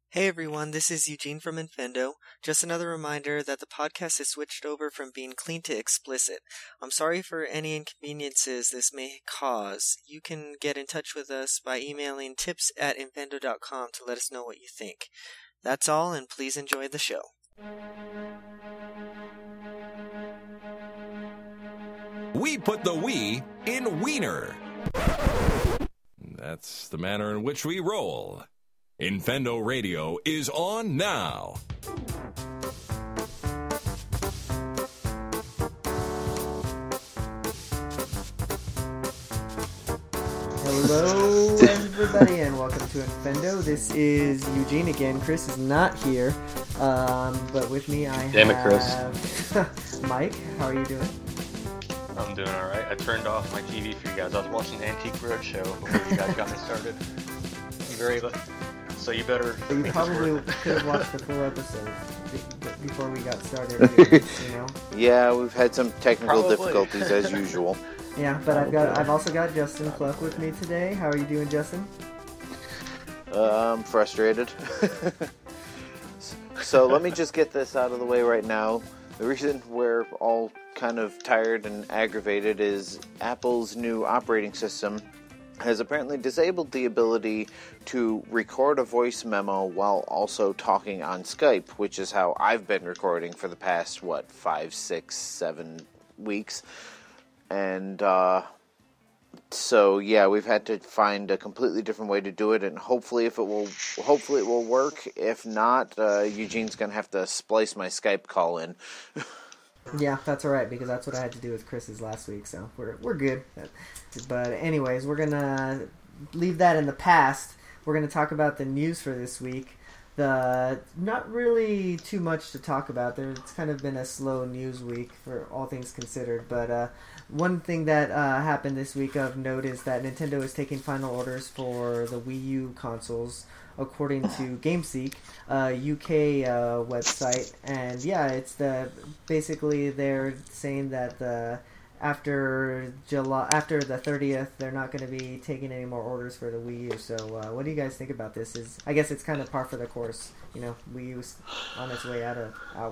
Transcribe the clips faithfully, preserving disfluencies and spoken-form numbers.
Hey everyone, this is Eugene from Infendo. Just another reminder that the podcast has switched over from being clean to explicit. I'm sorry for any inconveniences this may cause. You can get in touch with us by emailing tips at infendo dot com to let us know what you think. That's all, and please enjoy the show. We put the we in wiener. That's the manner in which we roll. Infendo Radio is on now. Hello, everybody, and welcome to Infendo. This is Eugene again. Chris is not here, um, but with me I Damn have it, Chris. Mike. How are you doing? I'm doing alright. I turned off my T V for you guys. I was watching Antique Roadshow before you guys got me started. You very li- So you better... But you probably could have watched the full episode before we got started here, you know? Yeah, we've had some technical Probably. difficulties as usual. Yeah, but I've got I've also got Justin Cluck with me today. How are you doing, Justin? Uh, I'm frustrated. So let me just get this out of the way right now. The reason we're all kind of tired and aggravated is Apple's new operating system has apparently disabled the ability to record a voice memo while also talking on Skype, which is how I've been recording for the past, what, five, six, seven weeks. And, uh, so, yeah, we've had to find a completely different way to do it, and hopefully if it will, hopefully it will work. If not, uh, Eugene's gonna have to splice my Skype call in. Yeah, that's all right, because that's what I had to do with Chris's last week, so we're we're good. But anyways, we're gonna leave that in the past. We're gonna talk about the news for this week. The not really too much to talk about. There, it's kind of been a slow news week for all things considered. But uh, one thing that uh, happened this week of note is that Nintendo is taking final orders for the Wii U consoles, according to GameSeek, a U K uh, website. And yeah, it's the basically they're saying that the after July, after the thirtieth, they're not going to be taking any more orders for the Wii U. So, uh, what do you guys think about this? Is I guess it's kind of par for the course. You know, Wii U's on its way out of out.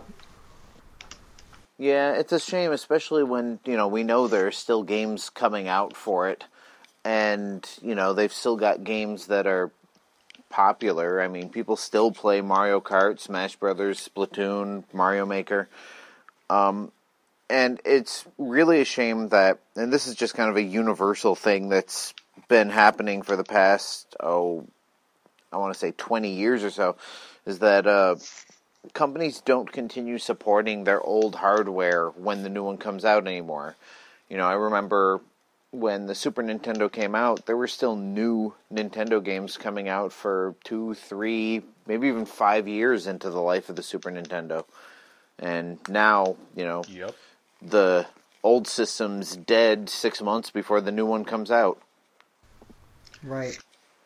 Yeah, it's a shame, especially when, you know, we know there's still games coming out for it, and, you know, they've still got games that are popular. I mean, people still play Mario Kart, Smash Brothers, Splatoon, Mario Maker. Um, and it's really a shame that, and this is just kind of a universal thing that's been happening for the past, oh, I want to say twenty years or so, is that uh, companies don't continue supporting their old hardware when the new one comes out anymore. You know, I remember when the Super Nintendo came out, there were still new Nintendo games coming out for two, three, maybe even five years into the life of the Super Nintendo. And now, you know, Yep. the old system's dead six months before the new one comes out. Right.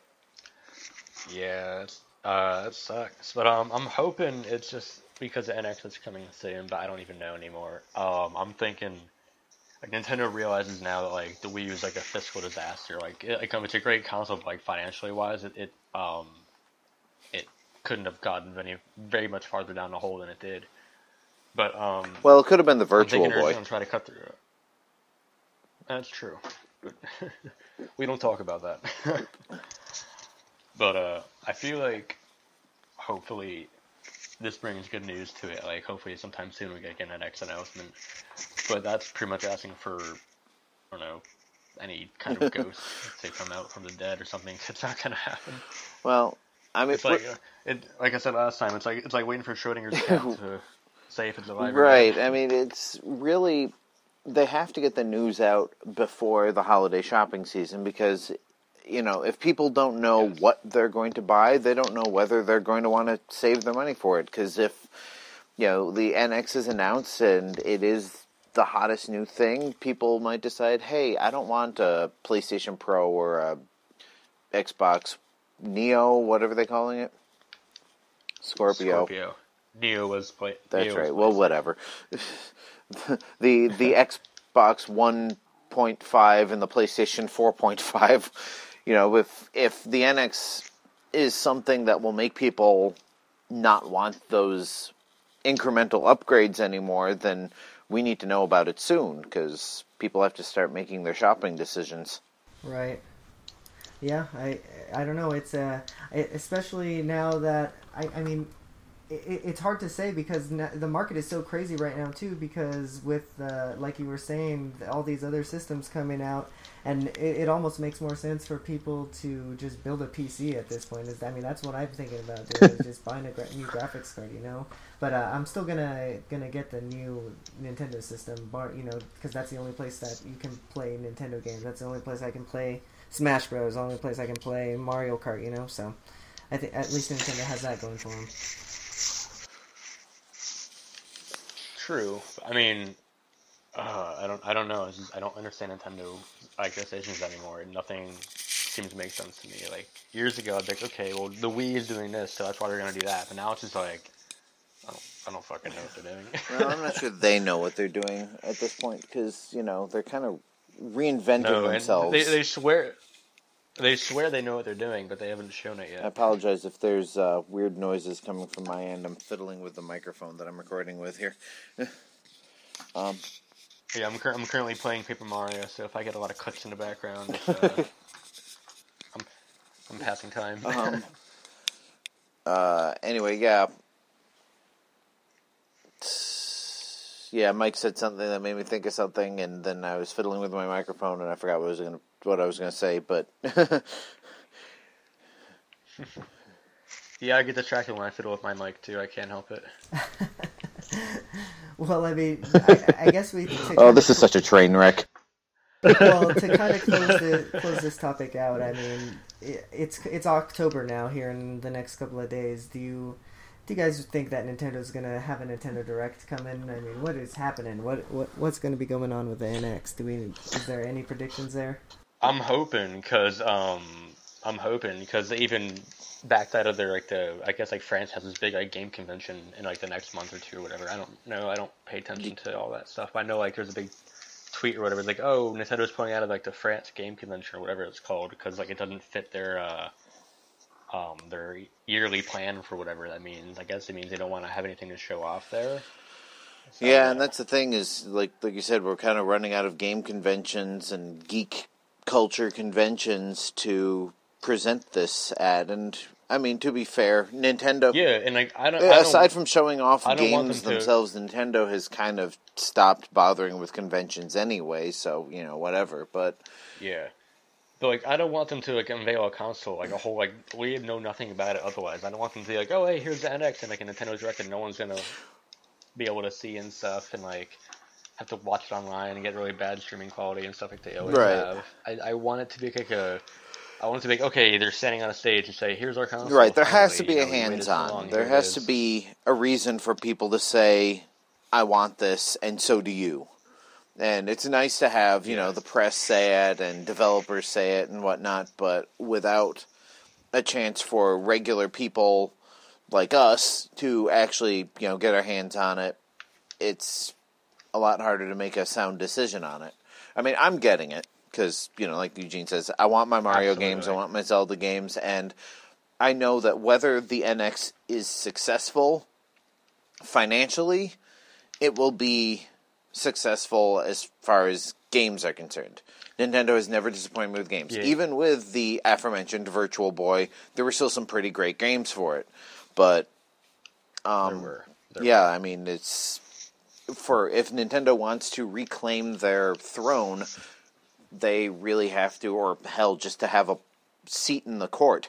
Yeah, it's, uh, it sucks. But um, I'm hoping it's just because the N X is coming soon, but I don't even know anymore. Um, I'm thinking... Like, Nintendo realizes now that, like, the Wii U is, like, a fiscal disaster. Like, it, like, it's a great console, but, like, financially-wise, it, it, um, it couldn't have gotten any, very much farther down the hole than it did. But, um... Well, it could have been the Virtual I'm Boy. I'm going to try to cut through it. That's true. We don't talk about that. But, uh, I feel like, hopefully, this brings good news to it. Like, hopefully sometime soon we get an N X announcement. But that's pretty much asking for, I don't know, any kind of ghost to come out from the dead or something. It's not gonna happen. Well, I mean, It's like, uh, it, like I said last time, it's like it's like waiting for Schrodinger's cat to say if it's alive or right. not. I mean, it's really, they have to get the news out before the holiday shopping season because, you know, if people don't know Yes. what they're going to buy, they don't know whether they're going to want to save their money for it. Because if, you know, the N X is announced and it is the hottest new thing, people might decide, hey, I don't want a PlayStation Pro or a Xbox Neo, whatever they're calling it. Scorpio. Scorpio. Neo was play. That's Neo right. was Well, whatever. the the Xbox one point five and the PlayStation four point five. You know, if if the N X is something that will make people not want those incremental upgrades anymore, then we need to know about it soon, because people have to start making their shopping decisions. Right. Yeah, I I don't know. It's uh, especially now that I I mean, it, it's hard to say because the market is so crazy right now too. Because with uh, like you were saying, all these other systems coming out, and it, it almost makes more sense for people to just build a P C at this point. Is I mean, that's what I'm thinking about doing, is just buying a gra- new graphics card, you know. But uh, I'm still gonna gonna get the new Nintendo system, bar you know, because that's the only place that you can play Nintendo games. That's the only place I can play Smash Bros. The only place I can play Mario Kart, you know. So I think at least Nintendo has that going for them. True. I mean, uh, I don't I don't know. It's just, I don't understand Nintendo like decisions anymore. Nothing seems to make sense to me. Like years ago, I'd be like, okay, well the Wii is doing this, so that's why they're gonna do that. But now it's just like, I don't, I don't fucking know what they're doing. Well, I'm not sure they know what they're doing at this point, because, you know, they're kind of reinventing no, themselves. They, they swear they swear they know what they're doing, but they haven't shown it yet. I apologize if there's uh, weird noises coming from my end. I'm fiddling with the microphone that I'm recording with here. um, yeah, I'm, cur- I'm currently playing Paper Mario, so if I get a lot of clicks in the background, it's, uh, I'm, I'm passing time. um, uh, anyway, yeah. Yeah, Mike said something that made me think of something, and then I was fiddling with my microphone, and I forgot what I was going to what I was going to say. But yeah, I get distracted when I fiddle with my mic too. I can't help it. Well, I mean, I, I guess we. Oh, this is such a train wreck. Well, to kind of close the, close this topic out, I mean, it, it's it's October now. Here in the next couple of days, do you? Do you guys think that Nintendo's going to have a Nintendo Direct come in? I mean, what is happening? What what what's going to be going on with the N X? Do we is there any predictions there? I'm hoping because um I'm hoping because even backed out of their like the I guess like France has this big like game convention in like the next month or two or whatever. I don't know. I don't pay attention to all that stuff. But I know like there's a big tweet or whatever. It's like, oh, Nintendo's pulling out of like the France game convention or whatever it's called because like it doesn't fit their uh um their yearly plan for whatever that means. I guess it means they don't want to have anything to show off there. So, yeah, and that's the thing is like like you said, we're kind of running out of game conventions and geek culture conventions to present this at, and I mean, to be fair, Nintendo. Yeah, and like I don't. Yeah, I don't aside from showing off games them themselves, Nintendo has kind of stopped bothering with conventions anyway. So you know, whatever. But yeah, but like I don't want them to like unveil a console like a whole like we know nothing about it otherwise. I don't want them to be like, oh hey, here's the N X and like a Nintendo Direct and no one's gonna be able to see and stuff and like. Have to watch it online and get really bad streaming quality and stuff like they always right. have. I, I want it to be like a, I want it to be like, okay, they're standing on a stage and say, here's our console. Right, there finally. has to be you know, a hands-on. So there has to be a reason for people to say, I want this, and so do you. And it's nice to have, you yes. know, the press say it and developers say it and whatnot, but without a chance for regular people like us to actually, you know, get our hands on it, it's a lot harder to make a sound decision on it. I mean, I'm getting it, because, you know, like Eugene says, I want my Mario Absolutely. games, I want my Zelda games, and I know that whether the N X is successful financially, it will be successful as far as games are concerned. Nintendo has never disappointed me with games. Yeah. Even with the aforementioned Virtual Boy, there were still some pretty great games for it. But, um, there were. There yeah, were. I mean, it's... For if Nintendo wants to reclaim their throne, they really have to, or hell, just to have a seat in the court.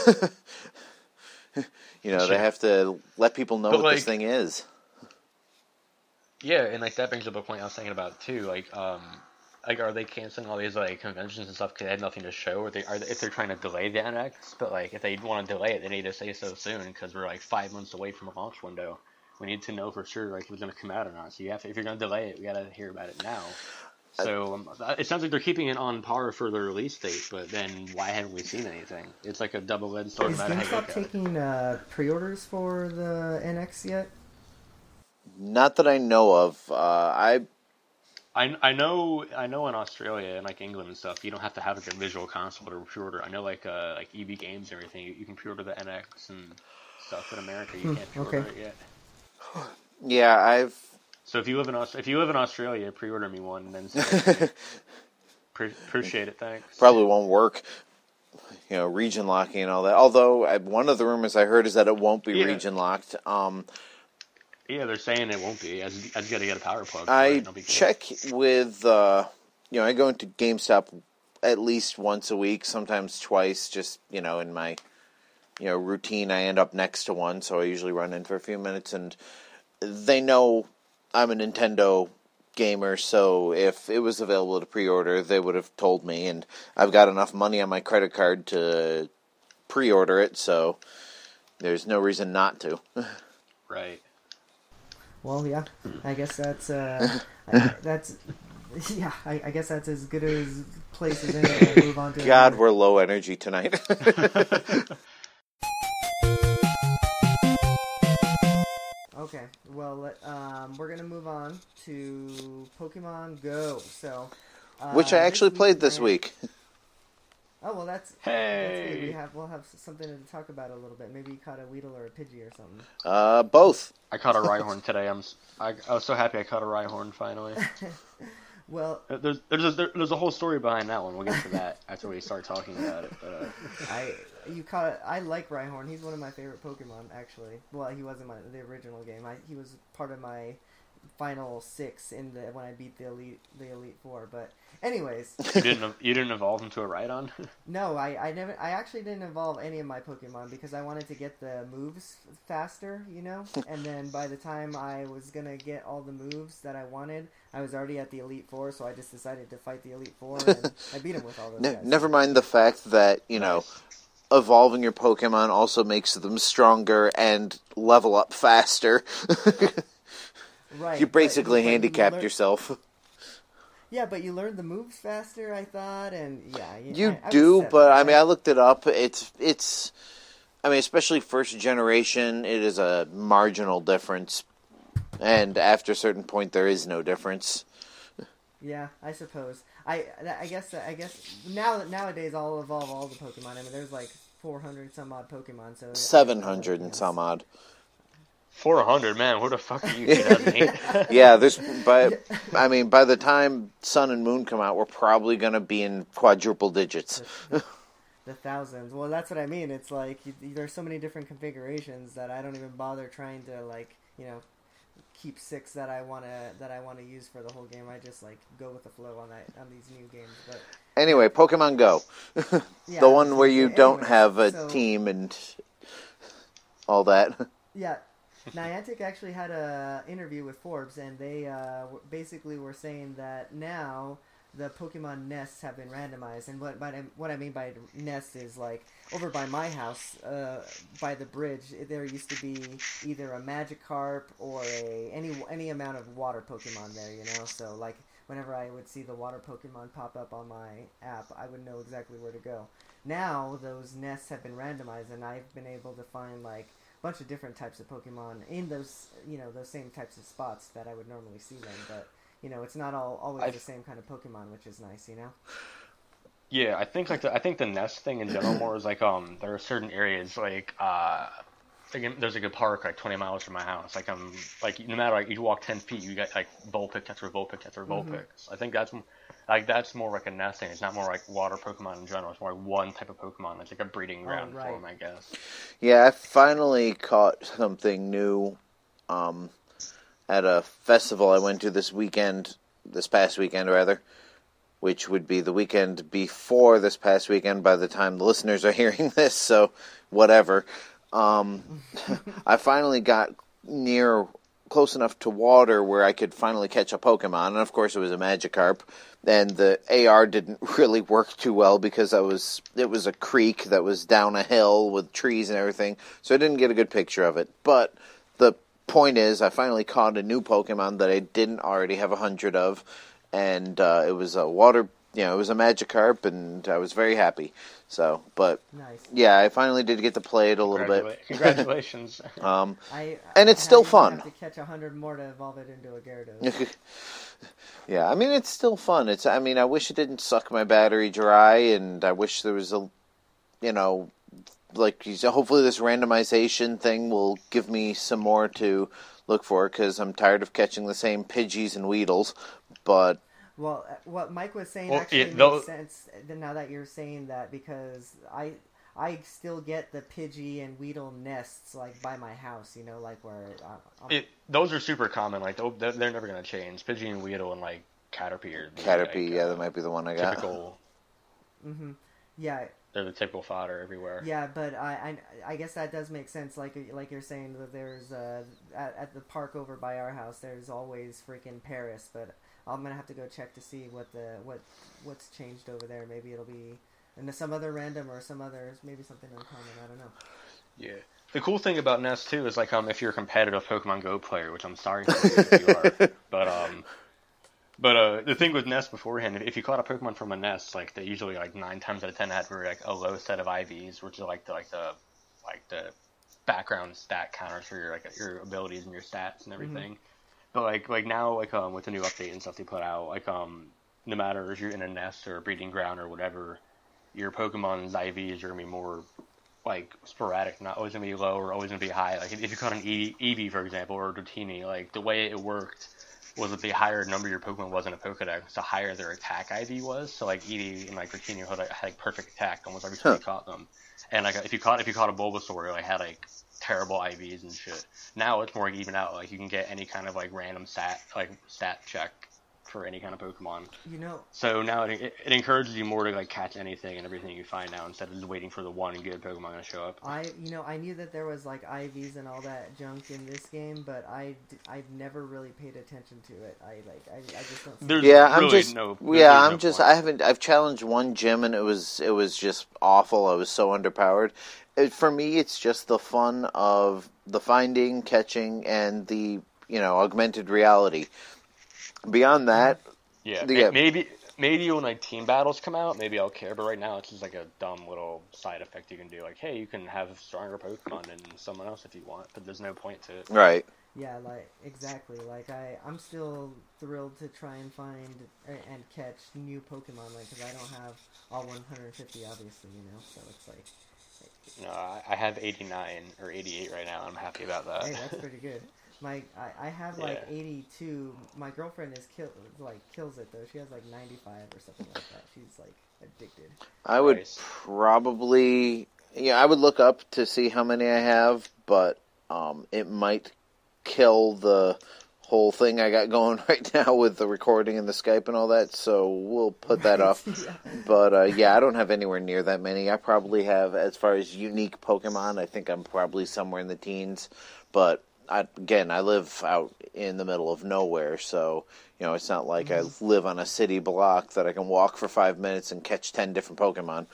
you know, they have to let people know but what like, this thing is. Yeah, and like that brings up a point I was thinking about too. Like, um, like are they canceling all these like conventions and stuff because they had nothing to show, or they are they, if they're trying to delay the N X? But like, if they want to delay it, they need to say so soon because we're like five months away from a launch window. We need to know for sure, like, if it's going to come out or not. So you have to, if you're going to delay it, we got to hear about it now. So um, it sounds like they're keeping it on par for the release date, but then why haven't we seen anything? It's like a double-edged sword. Is GameStop taking uh, pre-orders for the N X yet? Not that I know of. Uh, I I, I know I know in Australia and like England and stuff, you don't have to have like a visual console to pre-order. I know like uh, like E B Games and everything, you, you can pre-order the N X and stuff. In America, you can't pre-order okay. it yet. Yeah, I've. So if you live in Aus- if you live in Australia, pre-order me one and then say, pre- appreciate it, thanks. Probably won't work. You know, region locking and all that. Although I, one of the rumors I heard is that it won't be Yeah. region locked. Um, Yeah, they're saying it won't be. I just, I just got to get a power plug. For I it, and I'll be good. check with, uh, you know, I go into GameStop at least once a week, sometimes twice, just, you know, in my, you know, routine. I end up next to one, so I usually run in for a few minutes, and they know I'm a Nintendo gamer, so if it was available to pre-order, they would have told me, and I've got enough money on my credit card to pre-order it, so there's no reason not to. Right. Well, yeah, I guess that's uh, I, that's yeah, I, I guess that's as good as place as any. We'll move on to God, another. we're low energy tonight. Okay, well, let, um, we're gonna move on to Pokemon Go. So, uh, Which I actually this played this ran- week. Oh well, that's Hey! That's good. We have we'll have something to talk about a little bit. Maybe you caught a Weedle or a Pidgey or something. Uh, both. I caught a Rhyhorn today. I'm s- I, I was so happy I caught a Rhyhorn finally. Well, There's there's a, there, there's a whole story behind that one. We'll get to that after we start talking about it. But, uh, I you caught I like Rhyhorn. He's one of my favorite Pokemon, actually. Well, he was in my the original game. I, he was part of my final six in the when I beat the elite the elite four. But anyways, you didn't you didn't evolve into a Rhydon? no, I, I never I actually didn't evolve any of my Pokemon because I wanted to get the moves faster, you know. And then by the time I was gonna get all the moves that I wanted, I was already at the elite four. So I just decided to fight the elite four, and I beat him with all those Ne- guys. never mind the fact that, you know, evolving your Pokemon also makes them stronger and level up faster. Right, You but- basically but you handicapped learn- yourself. Yeah, but you learned the moves faster, I thought, and yeah. You I, I was do, set but on I mean, that. I looked it up. It's, it's, I mean, especially first generation, it is a marginal difference. And after a certain point, there is no difference. Yeah, I suppose. I I guess I guess now nowadays I'll evolve all the Pokemon. I mean, there's like four hundred some odd Pokemon, so seven hundred and some odd. four hundred, man. Where the fuck are you? two thousand eight? Yeah, there's, by, I mean, by the time Sun and Moon come out, we're probably going to be in quadruple digits. The thousands. Well, that's what I mean. It's like you, there's so many different configurations that I don't even bother trying to like you know keep six that I wanna that I wanna use for the whole game. I just like go with the flow on that on these new games. But Anyway, Pokemon Go. yeah, The one where you anyway, don't have a so- team and all that. Yeah, Niantic actually had a interview with Forbes, and they uh, w- basically were saying that now the Pokemon nests have been randomized. And what, what, I, what I mean by nests is like over by my house, uh, by the bridge, there used to be either a Magikarp or a any any amount of water Pokemon there. You know, so like whenever I would see the water Pokemon pop up on my app, I would know exactly where to go. Now those nests have been randomized, and I've been able to find like bunch of different types of Pokemon in those, you know, those same types of spots that I would normally see them, but you know, it's not all always I've... the same kind of Pokemon, which is nice, you know. Yeah, I think like the, I think the nest thing in general more is like um there are certain areas like uh like, there's like a park like twenty miles from my house, like um like no matter like you walk ten feet you get like Vulpix after Vulpix after Vulpix. Mm-hmm. I think that's like that's more like a nest thing. It's not more like water Pokemon in general. It's more like one type of Pokemon. It's like a breeding ground oh, right. for them, I guess. Yeah, I finally caught something new um, at a festival I went to this weekend, this past weekend rather, which would be the weekend before this past weekend by the time the listeners are hearing this, so whatever. Um, I finally got near, close enough to water where I could finally catch a Pokemon, and of course it was a Magikarp. And the A R didn't really work too well because I was it was a creek that was down a hill with trees and everything, so I didn't get a good picture of it. But the point is, I finally caught a new Pokemon that I didn't already have a hundred of, and uh, it was a water you know, it was a Magikarp, and I was very happy. So, but Nice. yeah, I finally did get to play it a little Congratula- bit. Congratulations. um, I, and it's I still have- fun. I have to catch a hundred more to evolve it into a Gyarados. Yeah, I mean, it's still fun. It's, I mean, I wish it didn't suck my battery dry, and I wish there was a, you know, like, hopefully this randomization thing will give me some more to look for, because I'm tired of catching the same Pidgeys and Weedles, but... Well, uh, what Mike was saying Well, actually yeah, makes those- sense now that you're saying that, because I I still get the Pidgey and Weedle nests, like, by my house, you know, like, where... Uh, I'm, It, those are super common. Like they'll- they're, they're never gonna change. Pidgey and Weedle and like Caterpie are the, Caterpie, like, yeah, uh, that might be the one I got. typical. hmm Yeah, They're the typical fodder everywhere. yeah, but I, I I guess that does make sense. Like like you're saying that there's uh at, at the park over by our house, there's always freaking Paris, but I'm gonna have to go check to see what the what what's changed over there. Maybe it'll be and some other random or some other maybe something uncommon. I don't know. Yeah. The cool thing about Nest too is like um if you're a competitive Pokemon Go player, which I'm sorry for you if you are, but um but uh the thing with Nest beforehand, if, if you caught a Pokemon from a Nest, like they usually like nine times out of ten had like a low set of I Vs, which are like the like the like the background stat counters for your like your abilities and your stats and everything. Mm-hmm. But like like now like um with the new update and stuff they put out, like um no matter if you're in a nest or a breeding ground or whatever, your Pokemon's I Vs are gonna be more like sporadic, not always gonna be low or always gonna be high. Like if you caught an e- Eevee, for example, or a Dratini, like the way it worked was that the higher number your Pokemon was in a Pokedex, the higher their attack I V was. So like Eevee and like Dratini had, like, had like perfect attack almost every time huh. you caught them. And like if you caught if you caught a Bulbasaur, like had like terrible I Vs and shit. Now it's more even out. Like you can get any kind of like random stat like stat check for any kind of Pokemon. You know. So now it, it, it encourages you more to like catch anything and everything you find now instead of just waiting for the one good Pokemon to show up. I you know I knew that there was like I Vs and all that junk in this game, but I I've never really paid attention to it. I like I, I just don't. See there's yeah, really I'm just no, yeah, I'm no just point. I haven't I've challenged one gym and it was it was just awful. I was so underpowered. It, for me, it's just the fun of the finding, catching, and the you know augmented reality. Beyond that. Yeah, Yeah, maybe maybe when like team battles come out, maybe I'll care. But right now, it's just like a dumb little side effect you can do. Like, hey, you can have stronger Pokemon than someone else if you want, but there's no point to it. Right. Yeah, like exactly. Like I, I'm still thrilled to try and find and catch new Pokemon. Like, because I don't have all one hundred fifty, obviously, you know. So it's like. No, I have eighty-nine or eighty-eight right now. I'm happy about that. Hey, that's pretty good. My I, I have like Yeah. eighty-two. My girlfriend is kill like kills it though. She has like ninety-five or something like that. She's like addicted. I would Nice. probably yeah, I would look up to see how many I have, but um, it might kill the whole thing I got going right now with the recording and the Skype and all that. So we'll put that Right, off. yeah. But uh, yeah, I don't have anywhere near that many. I probably have, as far as unique Pokemon, I think I'm probably somewhere in the teens. But I, again, I live out in the middle of nowhere, so you know it's not like mm-hmm. I live on a city block that I can walk for five minutes and catch ten different Pokemon.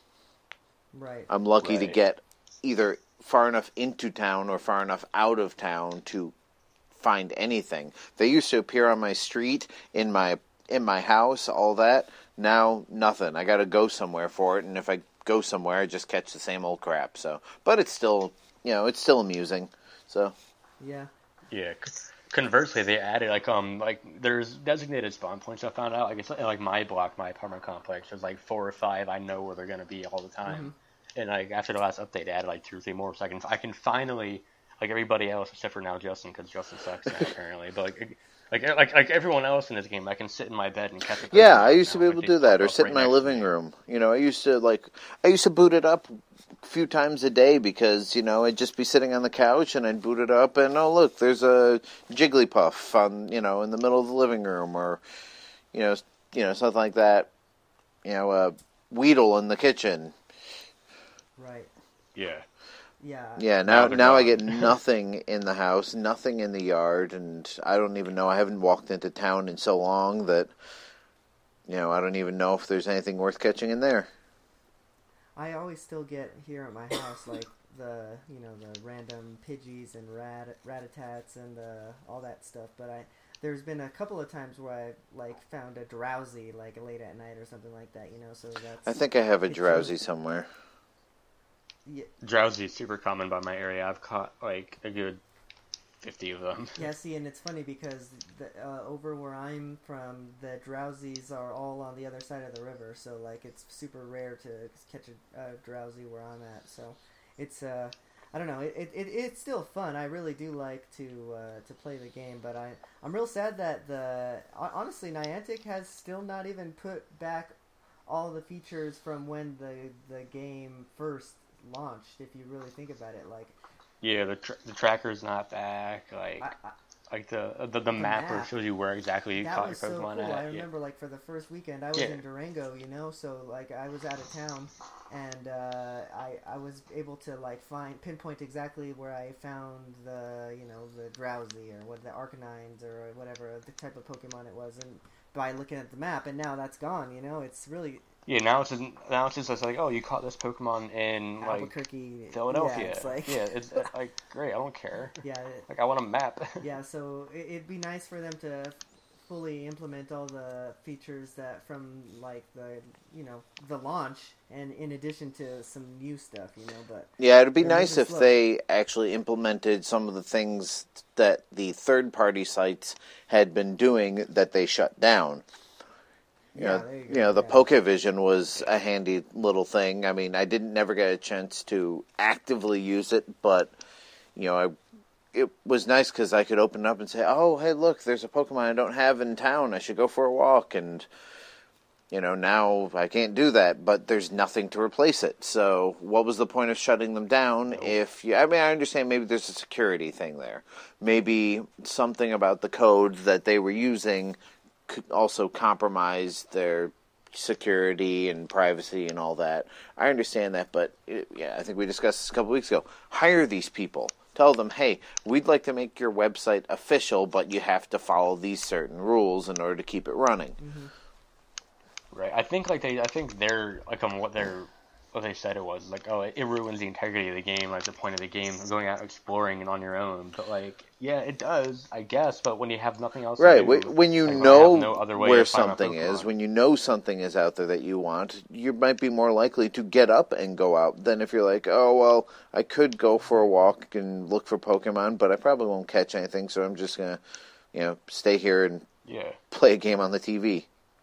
Right. I'm lucky Right. to get either far enough into town or far enough out of town to find anything. They used to appear on my street, in my in my house, all that. Now nothing. I got to go somewhere for it, and if I go somewhere, I just catch the same old crap. So, but it's still, you know, it's still amusing. So, Yeah. Yeah. c- Conversely, they added like um like there's designated spawn points. I found out like it's like my block, my apartment complex. There's like four or five. I know where they're gonna be all the time. And like after the last update, they added like two or three more. So I can I can finally like everybody else except for now Justin, because Justin sucks now apparently. But like like like like everyone else in this game, I can sit in my bed and catch a yeah, Pokemon I used to now, be like, able to they do that, pop or up sit right in my next to living me. room. You know, I used to like, I used to boot it up a few times a day because you know I'd just be sitting on the couch and I'd boot it up and oh look, there's a Jigglypuff on you know in the middle of the living room, or you know you know something like that. You know, a Weedle in the kitchen. Right. Yeah. Yeah. Yeah, Now now they're now I gone. get nothing in the house, nothing in the yard, and I don't even know. I haven't walked into town in so long that you know I don't even know if there's anything worth catching in there. I always still get here at my house like the you know the random Pidgeys and rat Ratatats and uh, all that stuff, but I there's been a couple of times where I like found a drowsy like late at night or something like that, you know. So that's. I think I have a drowsy shows, somewhere. Yeah. Drowsy is super common by my area. I've caught like a good fifty of them. Yeah, see, and it's funny because the, uh, over where I'm from, the drowsies are all on the other side of the river, so like it's super rare to catch a, a drowsy where I'm at. So it's uh, I don't know, it, it, it it's still fun. I really do like to uh, to play the game, but I I'm real sad that the honestly Niantic has still not even put back all the features from when the the game first launched. If you really think about it, like. Yeah, the tra- the tracker's not back. Like, I, I, like the the, the, the mapper map. shows you where exactly you that caught was your so Pokemon cool. at. I Yeah. remember, like, for the first weekend, I was Yeah. in Durango, you know, so, like, I was out of town, and uh, I I was able to, like, find, pinpoint exactly where I found the, you know, the Drowsy, or what the Arcanines, or whatever, the type of Pokemon it was, and by looking at the map, and now that's gone, you know, it's really... Yeah, now it's just, now it's just like, oh, you caught this Pokemon in like Albuquerque, Philadelphia. Yeah, it's like, yeah, it's uh, like great. I don't care. yeah, it, Like I want a map. yeah. So it, it'd be nice for them to fully implement all the features that from like the you know the launch, and in addition to some new stuff, you know. But Yeah, it'd be they're nice moving if slow. they actually implemented some of the things that the third-party sites had been doing that they shut down. You Yeah, know, there you you go, know, the yeah. Pokevision was a handy little thing. I mean, I didn't never get a chance to actively use it, but you know, I it was nice because I could open it up and say, "Oh, hey, look, there's a Pokemon I don't have in town. I should go for a walk." And you know, now I can't do that, but there's nothing to replace it. So, what was the point of shutting them down? If you, I mean, I understand maybe there's a security thing there. Maybe something about the code that they were using could also compromise their security and privacy and all that. I understand that, but it, yeah, I think we discussed this a couple weeks ago. Hire these people. Tell them, hey, we'd like to make your website official, but you have to follow these certain rules in order to keep it running. Mm-hmm. Right. I think like they. I think they're like on what they're. What they said it was like, oh, it, it ruins the integrity of the game. Like the point of the game, going out exploring and on your own. But like, yeah, it does, I guess. But when you have nothing else, Right, to do, when you like, when I know have no other way where to find my something is, Pokemon. when you know something is out there that you want, you might be more likely to get up and go out than if you're like, oh, well, I could go for a walk and look for Pokemon, but I probably won't catch anything, so I'm just going to, you know, stay here and Yeah. play a game on the T V.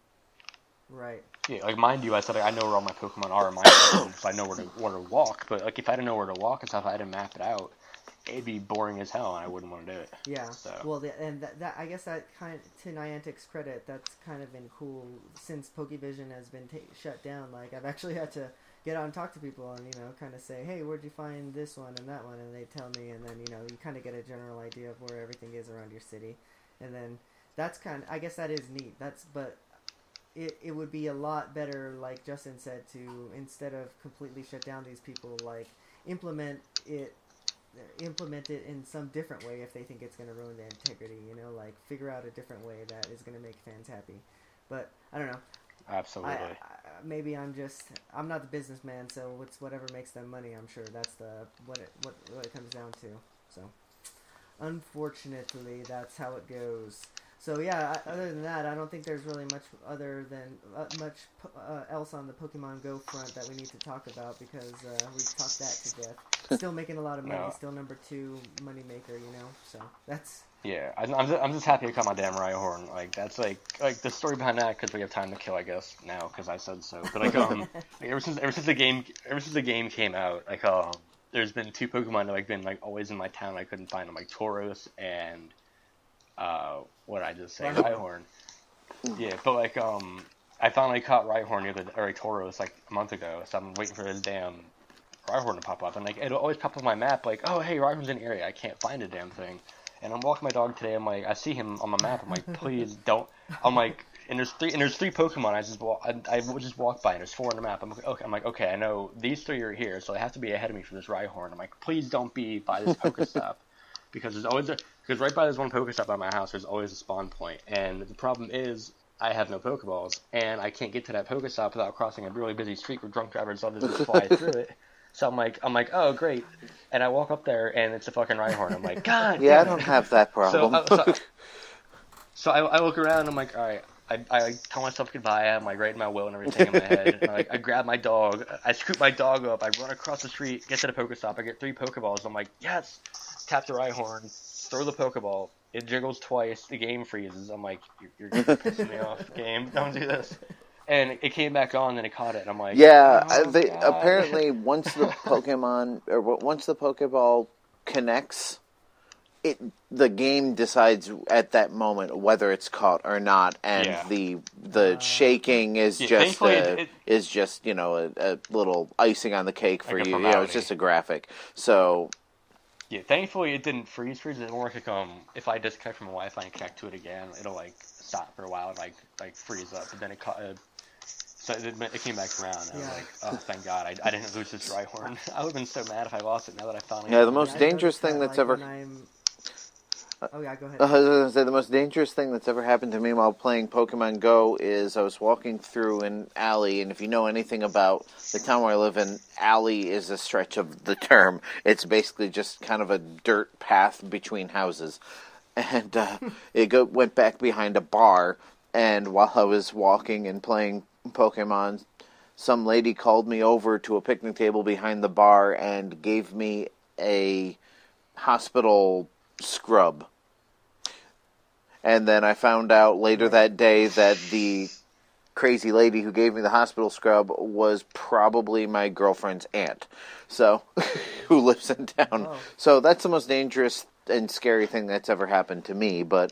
Right. Yeah, like mind you, I said like, I know where all my Pokemon are in my phone, so I know where to where to walk. But like if I didn't know where to walk and stuff, I had to map it out. It'd be boring as hell, and I wouldn't want to do it. Yeah. So. Well, the, and that, that I guess that kind of, to Niantic's credit, that's kind of been cool since Pokevision has been ta- shut down. Like I've actually had to get out and talk to people and you know kind of say, hey, where'd you find this one and that one, and they tell me, and then you know you kind of get a general idea of where everything is around your city, and then that's kind of I guess that is neat. That's but. It, it would be a lot better, like Justin said, to instead of completely shut down these people, like implement it, implement it in some different way if they think it's going to ruin the integrity. You know, like figure out a different way that is going to make fans happy. But I don't know. Absolutely. I, I, maybe I'm just I'm not the businessman, so it's whatever makes them money. I'm sure that's the what it what, what it comes down to. So unfortunately, that's how it goes. So yeah, I, other than that, I don't think there's really much other than uh, much uh, else on the Pokemon Go front that we need to talk about because uh, we've talked that to death. Still making a lot of money, No. still number two money maker, you know. So that's Yeah, I, I'm just, I'm just happy I caught my damn Rhyhorn. Like that's like like the story behind that because we have time to kill, I guess now because I said so. But like um, like, ever since ever since the game ever since the game came out, like um, there's been two Pokemon that like been like always in my town. I couldn't find them, like Tauros and uh, what did I just say, Rhyhorn. Rhyhorn. Yeah, but like um, I finally caught Rhyhorn the other or like, Tauros like a month ago, so I'm waiting for this damn Rhyhorn to pop up, and like it'll always pop up on my map, like oh hey Rhyhorn's in the area, I can't find a damn thing. And I'm walking my dog today. I'm like, I see him on my map. I'm like, please don't. I'm like, and there's three, and there's three Pokemon. I just walk, I, I would just walk by, and there's four on the map. I'm like, okay. I'm like, okay. I know these three are here, so they have to be ahead of me for this Rhyhorn. I'm like, please don't be by this Pokestop, because there's always a, because right by this one Pokestop by my house, there's always a spawn point. And the problem is, I have no Pokeballs, and I can't get to that Pokestop without crossing a really busy street where drunk drivers love to just fly through it. So I'm like, I'm like, oh great, and I walk up there and it's a fucking Rhyhorn. I'm like, God. Yeah, I damn it. don't have that problem. So, uh, so, So I, I look around and I'm like, all right. I, I tell myself goodbye. I'm like writing my will and everything in my head. And I, I grab my dog. I scoop my dog up. I run across the street, get to the Pokestop. I get three Pokeballs. I'm like, yes. Tap the Rhyhorn, throw the Pokeball. It jiggles twice. The game freezes. I'm like, you're, you're pissing me off, game. Don't do this. And it came back on, and it caught it. And I'm like, yeah. oh, they, God. apparently, once the Pokemon or once the Pokeball connects, it the game decides at that moment whether it's caught or not, and Yeah. the the uh, shaking is yeah, just a, it, it, is just you know a, a little icing on the cake for like you. You know, it's just a graphic. So. Yeah, thankfully it didn't freeze freeze. It more like um, if I disconnect from the Wi-Fi and connect to it again, it'll like stop for a while and like like freeze up. But then it caught. Uh, so it, it came back around. And Yeah. I was like, oh, thank God, I, I didn't lose this Rhyhorn. I would have been so mad if I lost it. Now that I finally. Yeah, the it. most Yeah, dangerous thing that, that's like, ever. when I'm... Oh yeah, go ahead. I was going to say the most dangerous thing that's ever happened to me while playing Pokemon Go is I was walking through an alley, and if you know anything about the town where I live in, alley is a stretch of the term. It's basically just kind of a dirt path between houses, and uh, it go, went back behind a bar. And while I was walking and playing Pokemon, some lady called me over to a picnic table behind the bar and gave me a hospital scrub. And then I found out later that day that the crazy lady who gave me the hospital scrub was probably my girlfriend's aunt, so who lives in town. Oh. So that's the most dangerous and scary thing that's ever happened to me, but...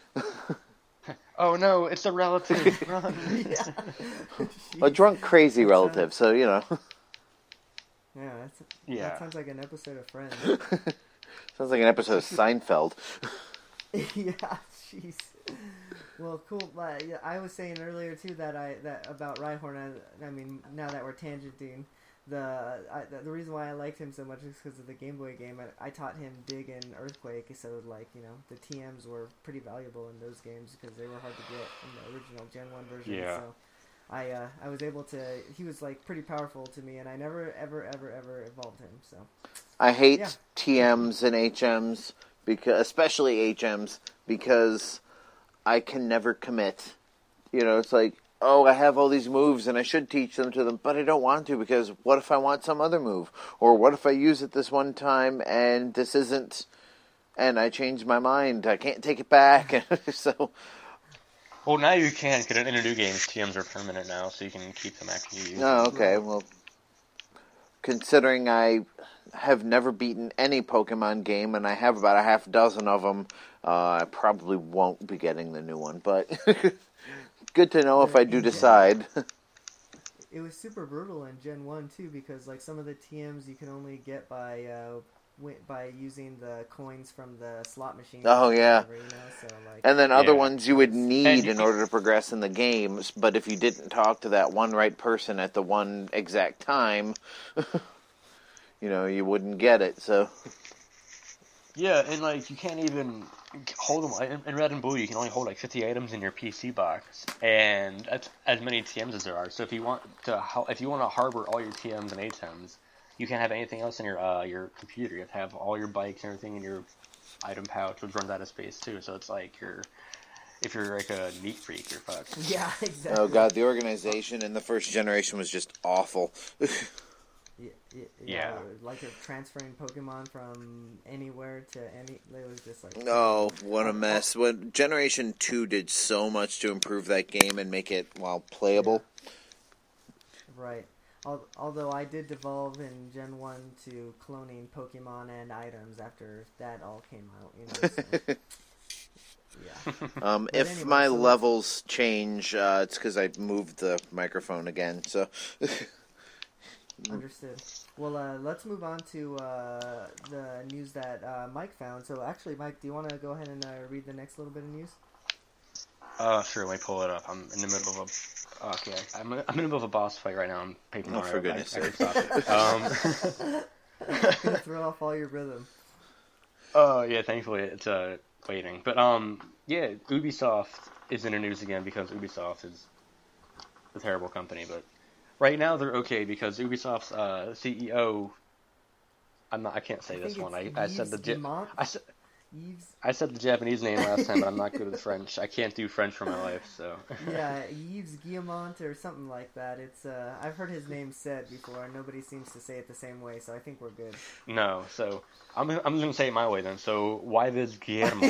Oh no, it's a relative. Run. Yeah. a drunk, crazy relative, so, you know. Yeah, that's, Yeah. that sounds like an episode of Friends. Sounds like an episode of Seinfeld. Yeah, jeez. Well, cool. Uh, yeah, I was saying earlier too that I that about Rhyhorn. I, I mean, now that we're tangenting, the I, the reason why I liked him so much is because of the Game Boy game. I, I taught him Dig and Earthquake, so like you know the T Ms were pretty valuable in those games because they were hard to get in the original Gen One version. Yeah. So I uh, I was able to. He was like pretty powerful to me, and I never ever ever ever evolved him. So I hate Yeah. T Ms and H Ms, because especially H Ms, because I can never commit. You know, it's like, oh, I have all these moves and I should teach them to them, but I don't want to because what if I want some other move? Or what if I use it this one time and this isn't, and I change my mind, I can't take it back. So... Well, now you can, because in the new games, T Ms are permanent now, so you can keep them after you use them. Oh, okay. Well, considering I have never beaten any Pokemon game, and I have about a half dozen of them, uh, I probably won't be getting the new one. But good to know if I do decide. it was super brutal in Gen One too, because like some of the T Ms you can only get by uh, wi- by using the coins from the slot machine. Oh, yeah. Whatever, you know? So, like, And then other Yeah. ones you would need And- in order to progress in the games, but if you didn't talk to that one right person at the one exact time, you know, you wouldn't get it, so... Yeah, and like you can't even hold them in, in Red and Blue. You can only hold like fifty items in your P C box, and that's as many T Ms as there are. So if you want to, if you want to harbor all your T Ms and A T Ms, you can't have anything else in your uh, your computer. You have to have all your bikes and everything in your item pouch, which runs out of space too. So it's like you're, if you're like a neat freak, you're fucked. yeah, exactly. Oh god, the organization in the first generation was just awful. Yeah, yeah, Yeah. like you're transferring Pokemon from anywhere to any. It was just like Oh, what a mess. When Generation two did so much to improve that game and make it, well, playable. right. Al- Although I did devolve in Gen one to cloning Pokemon and items after that all came out. You know. So, yeah. Um, But if anyway, my so let's- levels change, uh, it's because I moved the microphone again, so... Understood. Well, uh, let's move on to uh, the news that uh, Mike found. So, actually, Mike, do you want to go ahead and uh, read the next little bit of news? Uh, sure. Let me pull it up. I'm in the middle of a. Okay, I'm I'm in the middle of a boss fight right now. I'm Paper Oh, Mario. for I- goodness I, sake. can stop it. Um. Gonna throw off all your rhythm. Oh yeah, thankfully it's uh waiting. But um yeah, Ubisoft is in the news again because Ubisoft is a terrible company. But right now they're okay because Ubisoft's uh, C E O. I'm not. I can't say I this think one. I, it's I said Yves the. J- Guillemot. I said. Yves. I said the Japanese name last time, but I'm not good at French. I can't do French for my life, so. Yeah, Yves Guillemot or something like that. It's uh, I've heard his name said before, and nobody seems to say it the same way, so I think we're good. No, so I'm I'm just gonna say it my way then. So why this Guillermo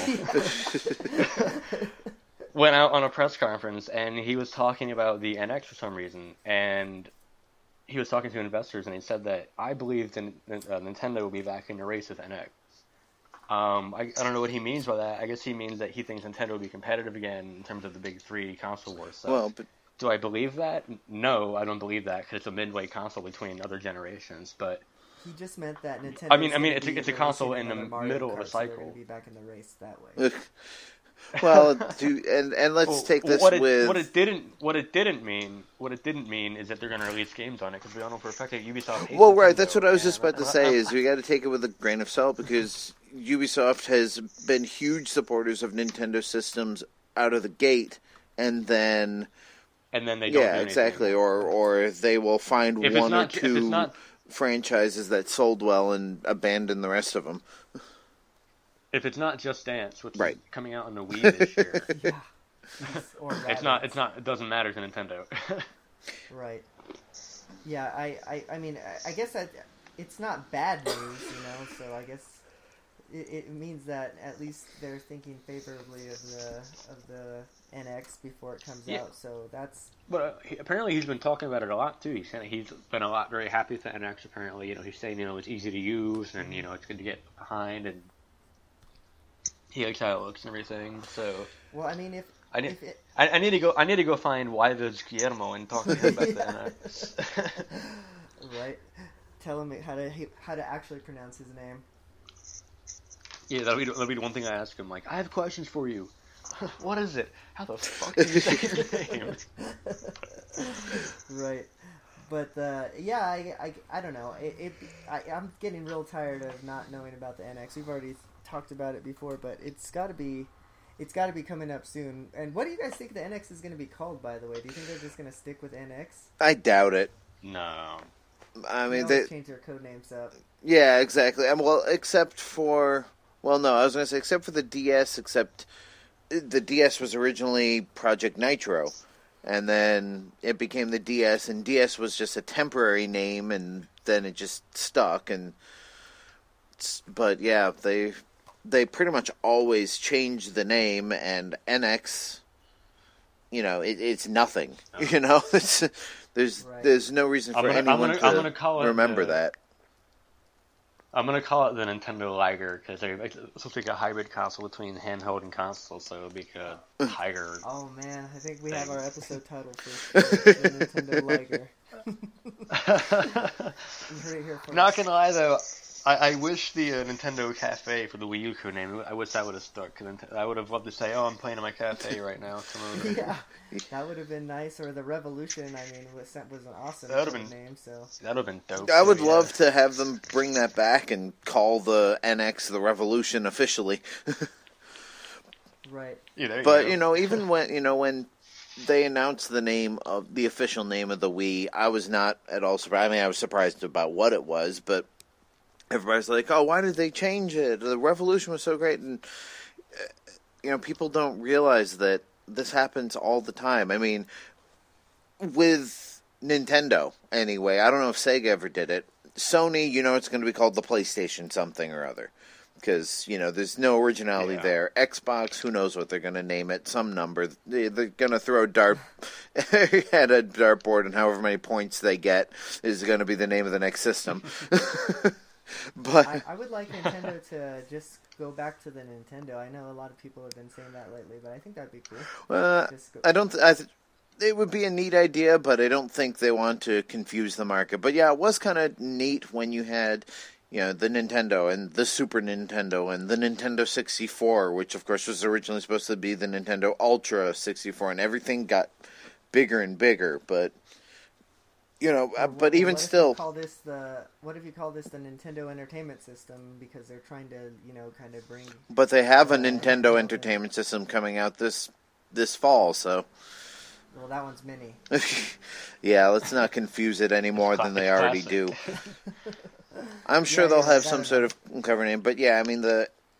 went out on a press conference and he was talking about the N X for some reason, and he was talking to investors and he said that I believe that uh, Nintendo will be back in the race with N X. Um, I, I don't know what he means by that. I guess he means that he thinks Nintendo will be competitive again in terms of the big three console wars. So, Well, but do I believe that? No, I don't believe that because it's a midway console between other generations. But He just meant that Nintendo. I mean- I mean, it's a- it's a console in the middle of a Kart, so they're cycle. gonna be back in the race that way. well, do and and let's Well, take this what it, with what it didn't what it didn't mean what it didn't mean is that they're going to release games on it because we all know for a fact that Ubisoft hates Well, right, Nintendo, that's what I was and just about to I'm- say. I'm- Is we got to take it with a grain of salt because Ubisoft has been huge supporters of Nintendo systems out of the gate, and then and then they don't yeah, do exactly, anything. or or they will find If it's one not- or if it's two not- franchises that sold well and abandon the rest of them. If it's not Just Dance, which Right. is coming out on the Wii this year, Yeah. Or it's not. It's not. It doesn't matter to Nintendo. Right. Yeah, I, I, I mean, I, I guess that it's not bad news, you know. So I guess it, it means that at least they're thinking favorably of the of the N X before it comes Yeah. out. So that's But uh, he, apparently he's been talking about it a lot too. He's saying he's been a lot very happy with the N X. Apparently, you know, he's saying you know it's easy to use and you know it's good to get behind and he likes how it looks and everything. So well. I mean, if I need, if it, I, I need to go. I need to go find why there's Guillermo and talk to him about the N X. right, tell him how to how to actually pronounce his name. Yeah, that'll be that'll be the one thing I ask him. Like, I have questions for you. What is it? How the fuck do you say your name? Right. But uh, yeah, I, I, I don't know. It, it I, I'm getting real tired of not knowing about the N X. We've already talked about it before, but it's got to be, it's got to be coming up soon. And what do you guys think the N X is going to be called? By the way, do you think they're just going to stick with N X? I doubt it. No. I They mean, always they, change their code names up. yeah, exactly. And well, except for well, no, I was going to say except for the D S. Except the D S was originally Project Nitro, and then it became the D S, and D S was just a temporary name, and then it just stuck. And but yeah, they they pretty much always change the name, and N X, you know, it, it's nothing. Oh. You know, it's, there's Right. there's no reason for I'm gonna- I'm anyone gonna- to I'm gonna call it remember the- that. I'm gonna call it the Nintendo Liger because it's supposed to be a hybrid console between handheld and console, so it'll be a Tiger. Oh man, I think we Thing. have our episode title for the Nintendo Liger. You heard it here first. Not gonna lie though, I, I wish the uh, Nintendo Cafe for the Wii U code name. I wish that would have stuck. Cause I would have loved to say, "Oh, I'm playing in my cafe right now." Come over. Yeah, that would have been nice. Or the Revolution. I mean, was was an awesome That would've code been- name. So That would have been dope. I would too, love yeah. to have them bring that back and call the N X the Revolution officially. right. Yeah, there you But go. you know, even when you know when they announced the name of the official name of the Wii, I was not at all surprised. I mean, I was surprised about what it was, but everybody's like, "Oh, why did they change it? The Revolution was so great." And uh, you know, people don't realize that this happens all the time. I mean, with Nintendo, anyway. I don't know if Sega ever did it. Sony, you know, it's going to be called the PlayStation something or other. Because, you know, there's no originality Yeah. there. Xbox, who knows what they're going to name it. Some number. They, they're going to throw dart at a dartboard, and however many points they get is going to be the name of the next system. But I, I would like Nintendo to just go back to the Nintendo. I know a lot of people have been saying that lately, but I think that'd be cool. uh, Just go- I don't. Th- I th- it would be a neat idea, but I don't think they want to confuse the market. But yeah, it was kind of neat when you had, you know, the Nintendo and the Super Nintendo and the Nintendo sixty-four, which of course was originally supposed to be the Nintendo Ultra sixty-four, and everything got bigger and bigger. But you know, uh, What- but even what if you still, call this the what if you call this the Nintendo Entertainment System because they're trying to you know kind of bring but they have a uh, Nintendo okay. Entertainment System coming out this this fall, so. well that one's mini. Yeah, let's not confuse it any more than they already do. I'm sure Yeah, they'll yeah, have that some is- sort of cover name, but yeah, I mean the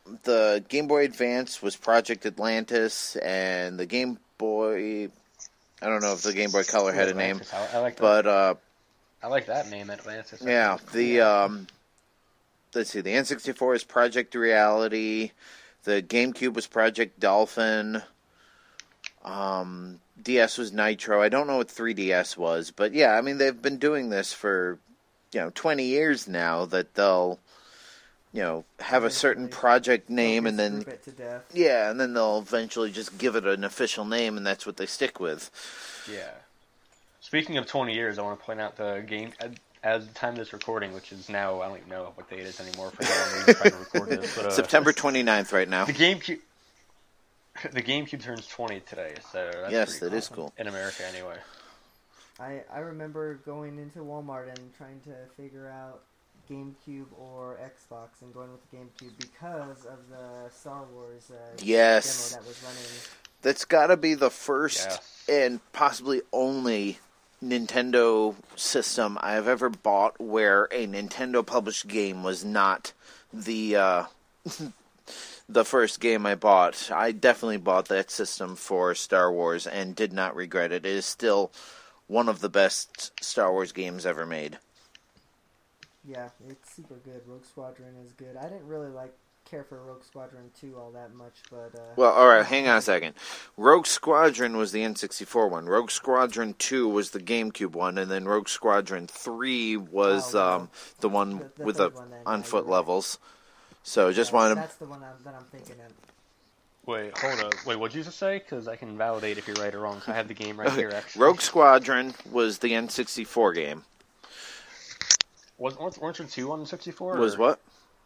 the Game Boy Advance was Project Atlantis, and the Game Boy... I don't know if the Game Boy Color had a name, I, I like that. but... Uh, I like that name, Atlantis. yeah, the... Um, let's see, the N sixty-four is Project Reality, the GameCube was Project Dolphin, um, D S was Nitro. I don't know what three D S was, but yeah, I mean, they've been doing this for, you know, twenty years now, that they'll, you know, have a certain project name and then, it to death. yeah, and then they'll eventually just give it an official name, and that's what they stick with. Yeah. Speaking of twenty years, I want to point out the game, as the time of this recording, which is now, I don't even know what date it is anymore for how long we've tried to record this. But, uh, September twenty-ninth right now. The GameCube, the GameCube turns twenty today, so that's yes, that cool. is cool. In America, anyway. I, I remember going into Walmart and trying to figure out GameCube or Xbox and going with the GameCube because of the Star Wars uh, yes. demo that was running. That's got to be the first yes. and possibly only Nintendo system I've ever bought where a Nintendo published game was not the uh, the first game I bought. I definitely bought that system for Star Wars and did not regret it. It is still one of the best Star Wars games ever made. Yeah, it's super good. Rogue Squadron is good. I didn't really like care for Rogue Squadron two all that much, but... Uh, well, alright, hang on a second. Rogue Squadron was the N sixty-four one. Rogue Squadron two was the GameCube one, and then Rogue Squadron three was oh, well, um, the one the, the with the one then, on-foot yeah, levels. So just yeah, wanted... That's the one I'm, that I'm thinking of. Wait, hold up. Wait, what'd you just say? Because I can validate if you're right or wrong. I have the game right here, actually. Rogue Squadron was the N sixty-four game. Was, weren't there two on the sixty-four? Was or? what?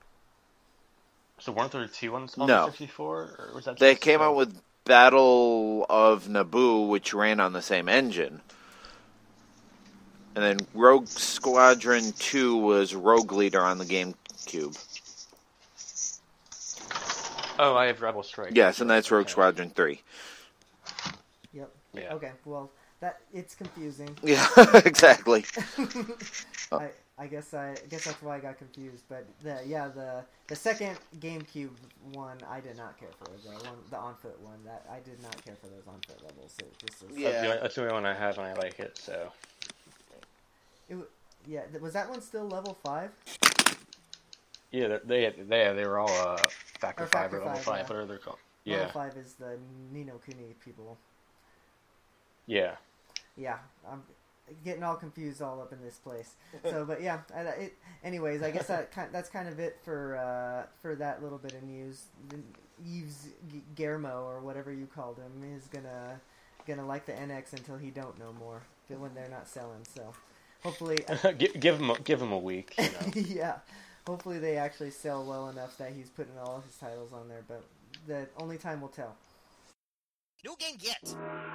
So weren't there two on, on no. the sixty-four? Or was that they just, came uh, out with Battle of Naboo, which ran on the same engine. And then Rogue Squadron two was Rogue Leader on the GameCube. Oh, I have Rebel Strike. Yes, and that's Rogue okay. Squadron three. Yep. Yeah. Okay, well, that it's confusing. Yeah, exactly. I, I guess I, I guess that's why I got confused. But the yeah the the second GameCube one I did not care for. The one the on foot one that I did not care for those on foot levels. It just was, Yeah. That's the, only, that's the only one I have and I like it. So. It, yeah, was that one still level five? Yeah, they had, they they were all uh, factor, Or five factor or level five, five, yeah. whatever they're called. Level Yeah. five is the Ni no Kuni people. Yeah. Yeah, I'm getting all confused all up in this place. So, but yeah, I, it. Anyways, I guess that kind, that's kind of it for uh, for that little bit of news. Yves Guillermo or whatever you called him is gonna gonna like the N X until he don't no more when they're not selling. So, hopefully, give, give him a, give him a week. You know? yeah, hopefully they actually sell well enough that he's putting all of his titles on there. But the only time will tell. New game get.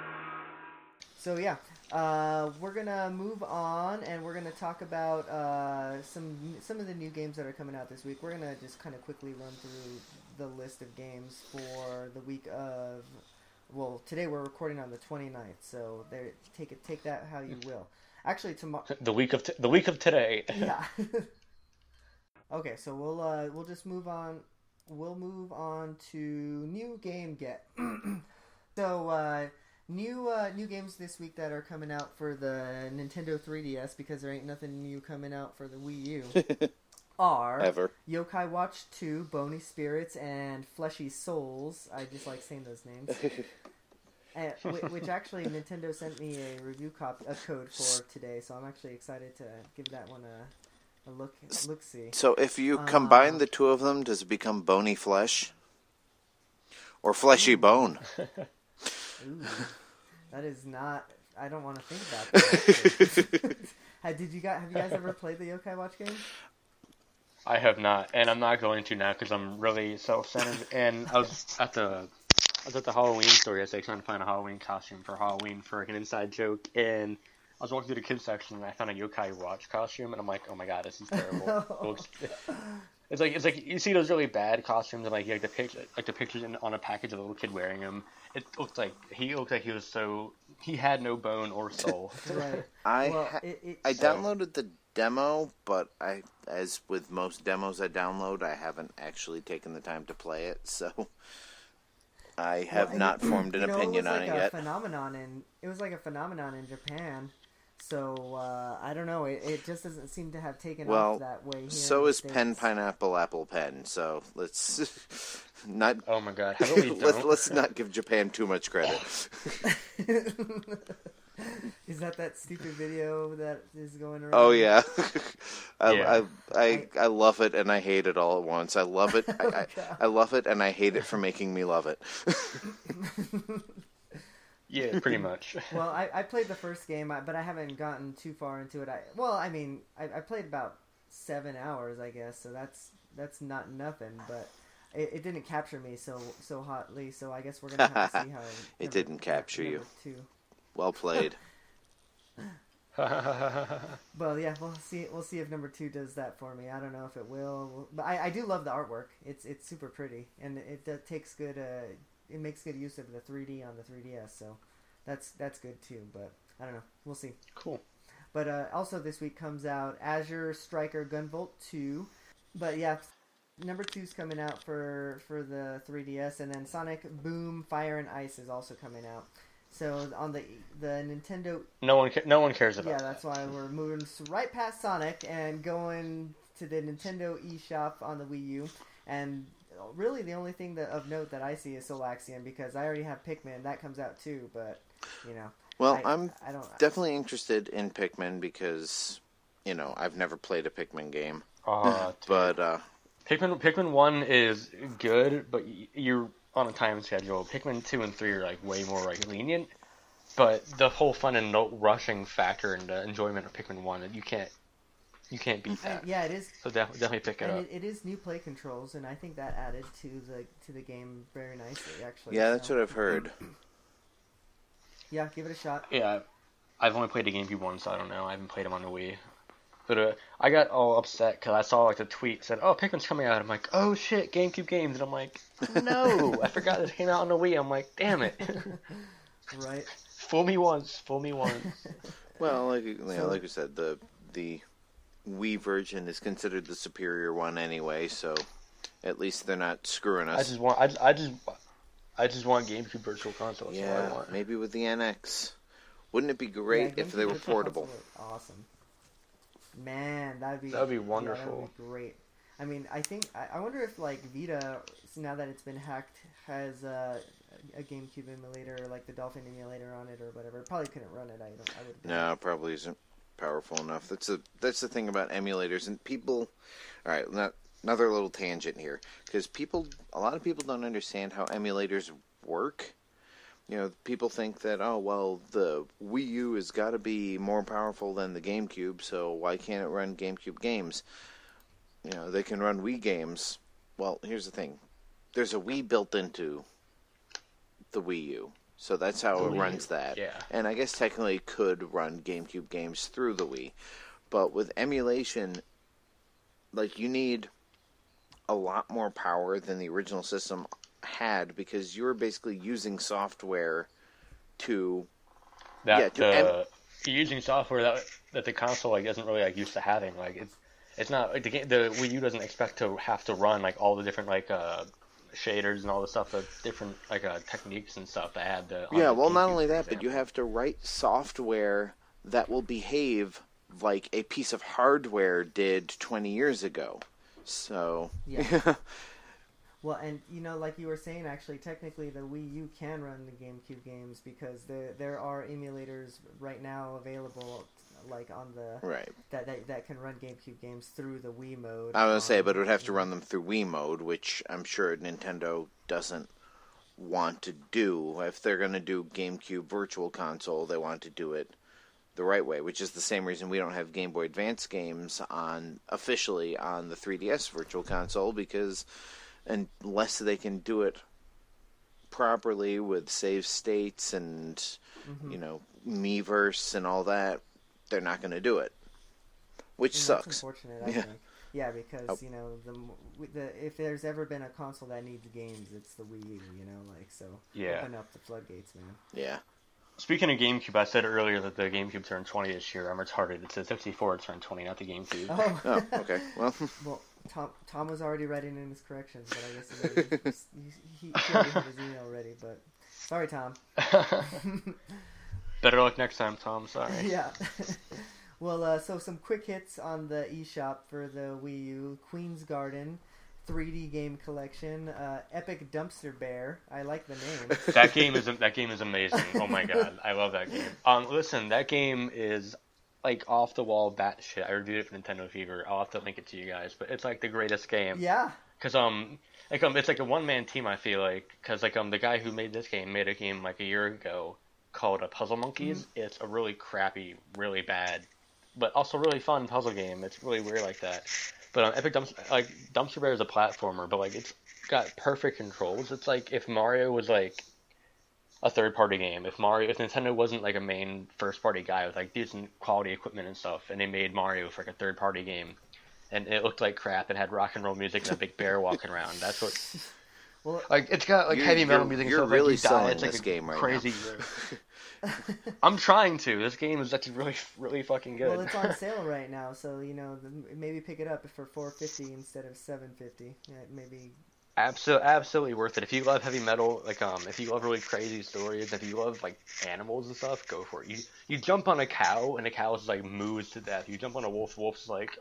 So yeah, uh, we're gonna move on, and we're gonna talk about uh, some some of the new games that are coming out this week. We're gonna just kind of quickly run through the list of games for the week of. Well, today we're recording on the twenty-ninth, so there, take it, take that how you will. Actually, tomorrow. The week of t- the week of today. Yeah. Okay, so we'll uh, we'll just move on. We'll move on to new game get. so. Uh, New uh, new games this week that are coming out for the Nintendo three D S because there ain't nothing new coming out for the Wii U are Ever. Yokai Watch two, Bony Spirits, and Fleshy Souls. I just like saying those names. and, which, which actually Nintendo sent me a review cop a code for today, so I'm actually excited to give that one a, a look look see. So if you Um, combine the two of them, does it become Bony Flesh? Or Fleshy Bone? Ooh, that is not. I don't want to think about that. Hey, Did you guys have you guys ever played the Yokai Watch game? I have not, and I'm not going to now because I'm really self-centered. And I was at the I was at the Halloween store yesterday trying to find a Halloween costume for Halloween for like an inside joke, and I was walking through the kids section and I found a Yokai Watch costume, and I'm like, oh my god, this is terrible. No. It looks, it's like it's like you see those really bad costumes and like you like the picture like the pictures in, on a package of a little kid wearing them. It looked like he looked like he was so he had no bone or soul. Right. I Well, ha- it, it, I So- downloaded the demo, but I, as with most demos I download, I haven't actually taken the time to play it, so I have well, not it, formed an you know, opinion it was on like it a yet. Phenomenon in, it was like a phenomenon in Japan, so uh, I don't know. It, it just doesn't seem to have taken Well, off that way here. so in the is Pen States. Pineapple Apple Pen, so let's not. Oh my god, how about we let's, don't? let's not give Japan too much credit. Is that that stupid video that is going around? Oh yeah, I, Yeah. I, I I love it and I hate it all at once. I love it. I, I, I love it and I hate it for making me love it. Yeah, pretty much. Well, I, I played the first game, I- but I haven't gotten too far into it. I well, I mean, I, I played about seven hours, I guess, so that's that's not nothing. But it, it didn't capture me so so hotly. So I guess we're gonna have to see how It didn't capture you. number Two. Well played. Well, yeah, we'll see. We'll see if number two does that for me. I don't know if it will, but I, I do love the artwork. It's it's super pretty, and it, it takes good. Uh, it makes good use of the three D on the three D S, so that's that's good too. But I don't know. We'll see. Cool. But uh, also this week comes out Azure Striker Gunvolt two. But yeah, number two's coming out for for the three D S, and then Sonic Boom Fire and Ice is also coming out. So on the the Nintendo, No one, ca- no one cares about yeah, that. that's why we're moving s- right past Sonic and going to the Nintendo eShop on the Wii U. And really, the only thing that of note that I see is Solaxion, because I already have Pikmin that comes out too. But you know, Well, I, I'm I don't definitely interested in Pikmin because, you know, I've never played a Pikmin game. Aw, dude. But, uh, Pikmin Pikmin one is good, but y- you're on a time schedule. Pikmin two and three are like way more like lenient, but the whole fun and no rushing factor and the enjoyment of Pikmin one, you can't you can't beat that. And, yeah, it is. So def- definitely pick it And up. it, it is new play controls, and I think that added to the to the game very nicely. Actually, yeah, that's so, what I've heard. Yeah, give it a shot. Yeah, I've only played the GameCube one, so I don't know. I haven't played them on the Wii. But uh, I got all upset because I saw like the tweet said, "Oh, Pikmin's coming out." I'm like, "Oh shit, GameCube games!" And I'm like, "No, I forgot it came out on the Wii." I'm like, "Damn it!" Right. Fool me once, fool me once. Well, like you know, So- like I said, the the Wii version is considered the superior one anyway, so at least they're not screwing I us. just want, I just, I just, I just want GameCube Virtual Console. That's all I Yeah, want. maybe with the N X. Wouldn't it be great Yeah, if they GameCube were Virtual portable? Console is Awesome. Man, that'd be That would be yeah, that wonderful. would be great. I mean, I think I, I wonder if like Vita, now that it's been hacked, has uh, a GameCube emulator, like the Dolphin emulator on it or whatever. It probably couldn't run it. I don't. I would. No, it probably isn't powerful enough. That's a that's the thing about emulators and people. All right, not, another little tangent here because people, a lot of people don't understand how emulators work. You know, people think that, oh, well, the Wii U has got to be more powerful than the GameCube, so why can't it run GameCube games? You know, they can run Wii games. Well, here's the thing. There's a Wii built into the Wii U, so that's how The it Wii runs U, that. yeah. And I guess technically it could run GameCube games through the Wii. But with emulation, like, you need a lot more power than the original system had because you were basically using software to That Yeah, to uh, em- you're using software that that the console like isn't really like used to having. Like it's it's not like the game, the Wii U doesn't expect to have to run like all the different like uh shaders and all the stuff, the different like uh techniques and stuff that had the on yeah the well not GameCube, only for that but you example. have to write software that will behave like a piece of hardware did twenty years ago. So Yeah. Well, and you know, like you were saying, actually, technically, the Wii U can run the GameCube games because there there are emulators right now available, like on the right. that that, that can run GameCube games through the Wii mode. I was gonna say, on- but it would have to run them through Wii mode, which I'm sure Nintendo doesn't want to do. If they're gonna do GameCube Virtual Console, they want to do it the right way, which is the same reason we don't have Game Boy Advance games on officially on the three D S Virtual Console, because unless they can do it properly with save states and Mhm. you know Miiverse and all that, they're not going to do it, which And sucks. That's unfortunate, I Yeah. think. Yeah, because Oh. you know the, m- with the if there's ever been a console that needs games, it's the Wii U. You know, like so. Yeah. Open up the floodgates, man. Yeah. Speaking of GameCube, I said earlier that the GameCube turned twenty this year. I'm retarded. It's the sixty-four turned twenty, not the GameCube. Oh, Oh, okay. Well, well, Tom Tom was already writing in his corrections, but I guess he, he, he, he already had his email ready. But sorry, Tom. Better luck next time, Tom. Sorry. Yeah. Well, uh, so some quick hits on the eShop for the Wii U. Queen's Garden, three D game collection. Uh, Epic Dumpster Bear. I like the name. That game is that game is amazing. Oh my god, I love that game. Um, listen, that game is like off the wall batshit. I reviewed it for Nintendo Fever. I'll have to link it to you guys, but it's like the greatest game. Yeah. Cause um, like um, it's like a one man team. I feel like, cause like um, the guy who made this game made a game like a year ago called uh, Puzzle Monkeys. Mm-hmm. It's a really crappy, really bad, but also really fun puzzle game. It's really weird like that. But um, Epic Dumpster, like Dumpster Bear is a platformer, but like it's got perfect controls. It's like if Mario was like a third party game. If Mario, if Nintendo wasn't like a main first party guy with like decent quality equipment and stuff, and they made Mario for like a third party game, and it looked like crap. It had rock and roll music and a big bear walking around. That's what. Well, like it's got like you're, heavy metal you're, music. You're and stuff, really like, you selling die. It's, like, this a game right crazy now. I'm trying to. This game is actually really, really fucking good. Well, it's on sale right now, so you know maybe pick it up for four fifty instead of seven fifty. Yeah, maybe. Absolutely, absolutely worth it. If you love heavy metal, like um, if you love really crazy stories, if you love like animals and stuff, go for it. You you jump on a cow and the cow is like moves to death. You jump on a wolf, wolf's like.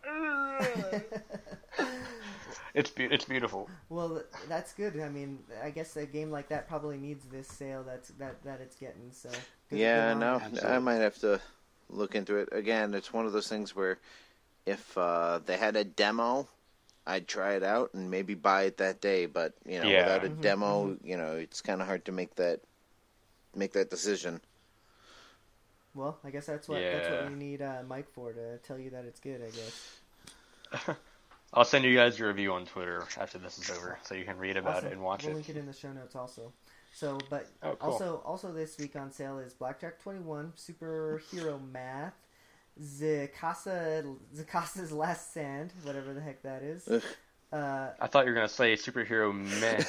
It's be- it's beautiful. Well, that's good. I mean, I guess a game like that probably needs this sale that's that that it's getting. So good, yeah, good no, Absolutely. I might have to look into it again. It's one of those things where if uh, they had a demo, I'd try it out and maybe buy it that day. But you know, Yeah. without a Mhm, demo, mhm. you know, it's kind of hard to make that make that decision. Well, I guess that's what that's Yeah. what we need uh, Mike for, to tell you that it's good. I guess. I'll send you guys a review on Twitter after this is over, so you can read about Awesome. it and watch we'll it. link it in the show notes also. So, but Oh, cool. also also this week on sale is Blackjack twenty-one, Superhero Math, Zakasa Zakasa's Last Sand, whatever the heck that is. Ugh. Uh, I thought you were gonna say superhero meh.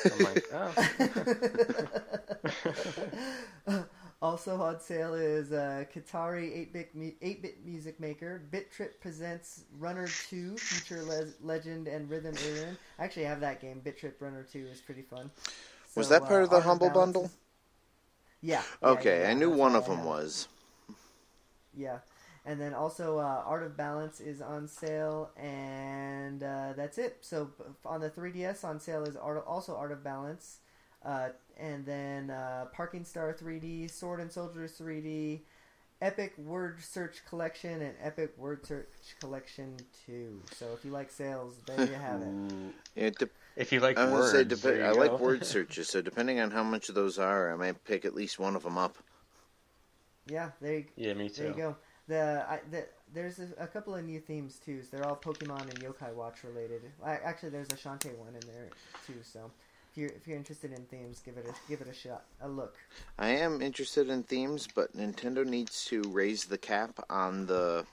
I'm like, oh. Also on sale is uh, Qatari eight-bit mu- eight-bit music maker. Bit Trip presents Runner two, Future le- Legend and Rhythm Alien. I actually have that game. Bit Trip Runner two is pretty fun. Was So, that part uh, of the Art Humble Balance Bundle? is- Yeah. yeah, Okay, yeah, I knew that's one why of I them have it. was. Yeah. And then also uh, Art of Balance is on sale, and uh, that's it. So b- on the three D S on sale is Art, also Art of Balance, uh, and then uh, Parking Star three D, Sword and Soldier three D, Epic Word Search Collection, and Epic Word Search Collection two. So if you like sales, there you have it. It de- If you like I, was words, gonna say, there depe- you I go. like word searches, so depending on how much of those are, I might pick at least one of them up. Yeah, there you, Yeah, me too. there you go. The, I, the There's a, a couple of new themes too. So they're all Pokemon and Yokai Watch related. I, actually, there's a Shantae one in there too. So if you're if you're interested in themes, give it a give it a shot, a look. I am interested in themes, but Nintendo needs to raise the cap on the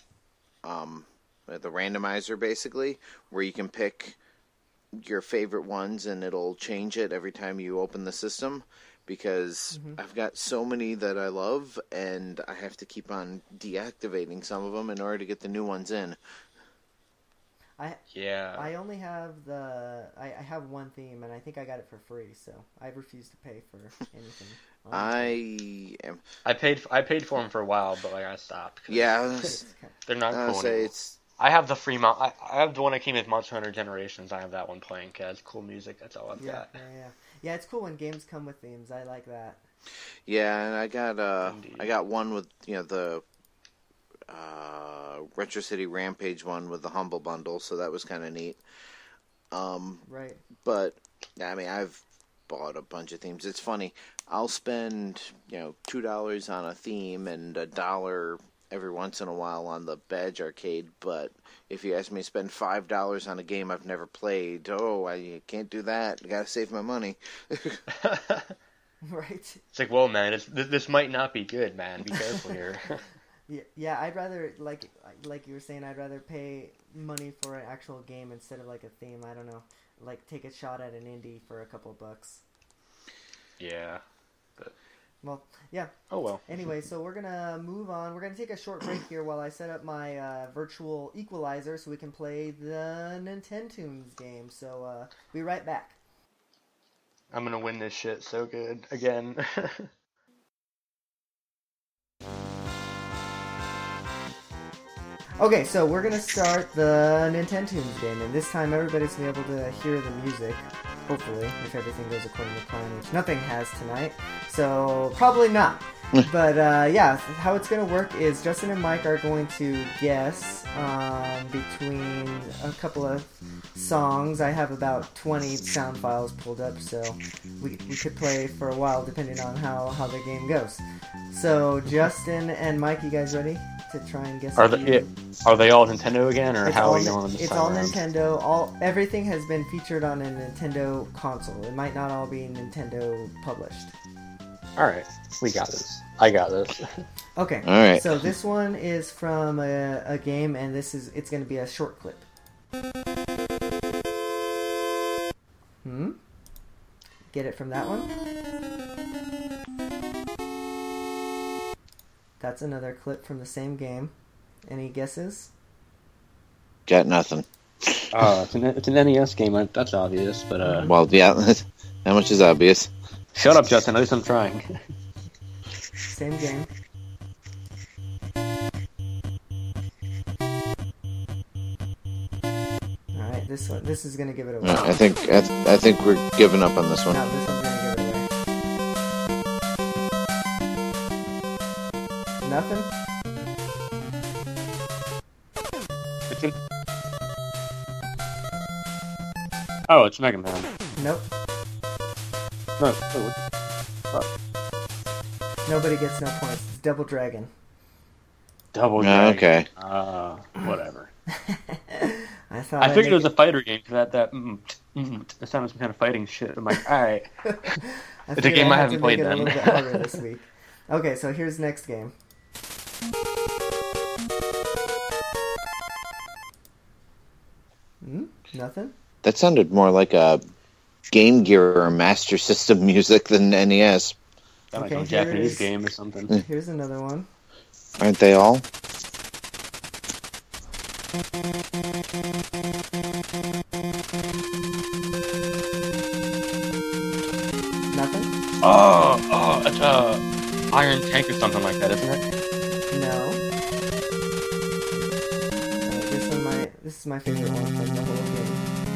um the randomizer, basically, where you can pick your favorite ones and it'll change it every time you open the system. Because Mhm. I've got so many that I love, and I have to keep on deactivating some of them in order to get the new ones in. I Yeah. I only have the I, I have one theme, and I think I got it for free. So I refuse to pay for anything. on I am, I paid I paid for them for a while, but like I stopped. 'cause yeah, I Nintendo. was, It's kind they're not I would cool say anymore. it's I have the free mon- I, I have the one that came with Monster Hunter Generations. I have that one playing. 'Cause it has cool music. That's all I've yeah, got. yeah, yeah, yeah. It's cool when games come with themes. I like that. yeah, and I got uh, Indeed. I got one with you know the uh, Retro City Rampage one with the Humble Bundle, so that was kind of neat. Um, Right. but I mean, I've bought a bunch of themes. It's funny. I'll spend you know two dollars on a theme and a dollar every once in a while on the Badge Arcade, but if you ask me to spend five dollars on a game I've never played, oh, I can't do that. I gotta save my money. Right. It's like, whoa, man, it's, this, this might not be good, man. Be careful here. Yeah, yeah. I'd rather like like you were saying. I'd rather pay money for an actual game instead of like a theme. I don't know. Like take a shot at an indie for a couple bucks. Yeah. But Well, yeah. Oh well. Anyway, so we're gonna move on. We're gonna take a short break here while I set up my uh, virtual equalizer so we can play the Nintendo's game. So, uh, be right back. I'm gonna win this shit so good again. Okay, so we're gonna start the Nintendo's game, and this time everybody's gonna be able to hear the music. Hopefully, if everything goes according to plan, which nothing has tonight. So, probably not. But, uh, yeah, how it's going to work is Justin and Mike are going to guess um, between a couple of songs. I have about twenty sound files pulled up, so we, we could play for a while depending on how, how the game goes. So, Justin and Mike, you guys ready to try and guess? Are they, are they all Nintendo again, or it's how all, are we going this It's time all around? Nintendo. All Everything has been featured on a Nintendo console. It might not all be Nintendo published. Alright, we got this. I got this. Okay. All right. So this one is from a, a game, and this is it's going to be a short clip. Hmm. Get it from that one? That's another clip from the same game. Any guesses? Got nothing. Oh, it's an, it's an N E S game. That's obvious, but uh. Well, yeah, that much is obvious. Shut up, Justin. At least I'm trying. Same game. All right, this one. This is going to give it away. I think I, th- I think we're giving up on this one. No, this one's going to give it away. Nothing? It's in... Oh, it's Mega Man. Nope. No. Oh, what? Nobody gets no points. It's Double Dragon. Double Oh, Dragon. okay. Uh, whatever. I thought I I'd figured make it was a fighter game because that that mm, mm, it sounded some kind of fighting shit. I'm like, all right. I It's a figured game I had haven't to played make it then. a little bit harder this week. Okay, so here's next game. Hmm? Nothing? That sounded more like a Game Gear or Master System music than N E S. Sound like Okay, some here it Japanese is. game or something. Here's another one. Aren't they all? Nothing? Oh, oh, it's a Iron Tank or something like that, isn't it? No. Uh, this one my this is my favorite one from the whole game.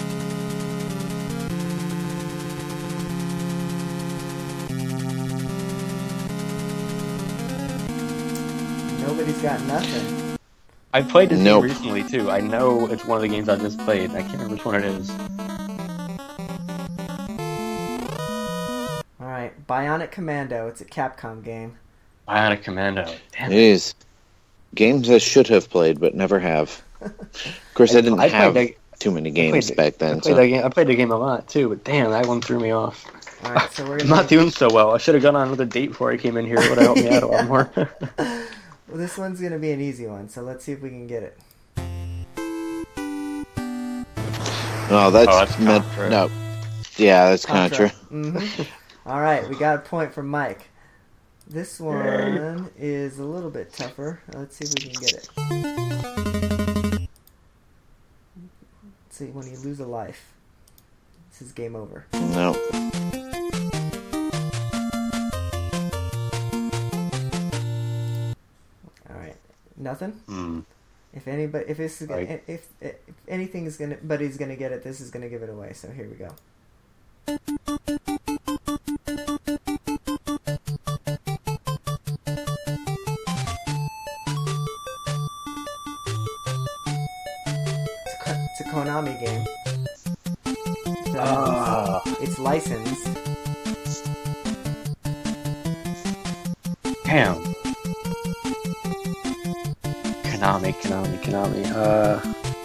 Nobody's got nothing. I played this Nope. game recently too. I know it's one of the games I just played. I can't remember which one it is. Alright, Bionic Commando. It's a Capcom game. Bionic Commando. Damn it. Jeez. Games I should have played but never have. Of course, I, I- didn't I played have that- too many I games played- back I then. played, So. that game, I played the game a lot too, but damn, that one threw me off. Alright, so we're I'm gonna not doing so well. I should have gone on another date before I came in here. It would have helped me out a lot more. Well, this one's gonna be an easy one, so let's see if we can get it. Oh, that's, Oh, that's meant, Contra. no. Yeah, that's Contra. Mm-hmm. Alright, we got a point from Mike. This one is a little bit tougher. Let's see if we can get it. Let's see, when you lose a life. This is game over. No. Alright. Nothing? Hmm. If anybody, if it's gonna, Right. if, if if anything is gonna, buddy's gonna get it, this is gonna give it away. So here we go. It's a, Ko- it's a Konami game. That Ah. means it's licensed. Damn. Konami, Konami, Konami. Uh,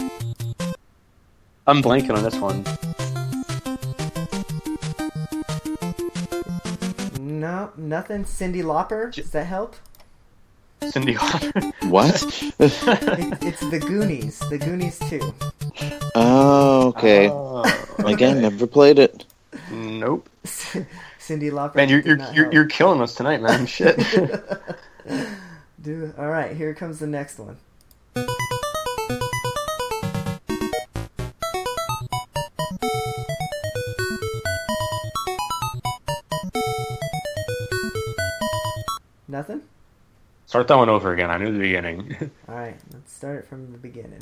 I'm blanking on this one. No, nothing. Cindy Lauper. Does that help? Cindy Lauper. What? It, it's the Goonies. The Goonies two. Oh, okay. Oh, Again, never played it. Nope. Cyndi Lauper. Man, you're did you're not you're, help. you're killing us tonight, man. Shit. Dude, all right, here comes the next one. Nothing? Start that one over again. I knew the beginning. All right, let's start it from the beginning.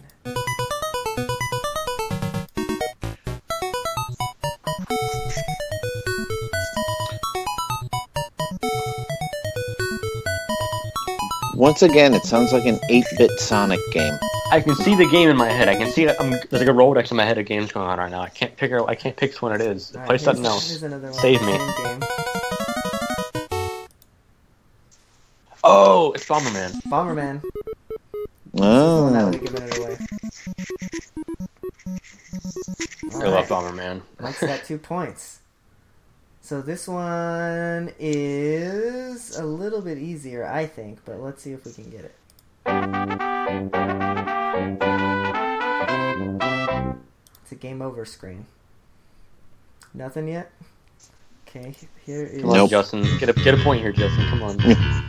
Once again, it sounds like an eight-bit Sonic game. I can see the game in my head. I can see it. I'm, there's like a Rolodex in my head of games going on right now. I can't pick out. I can't pick which one it is. All right, Play here's- something here's else. another one. Save me. Same game. Oh, it's Bomberman. Bomberman. This is the one that Oh. would have given it away. All I love right. Bomberman. Mike's got two points. So this one is a little bit easier, I think, but let's see if we can get it. It's a game over screen. Nothing yet? Okay, here is... Come on, Nope. Justin. Get a get a point here, Justin. Come on.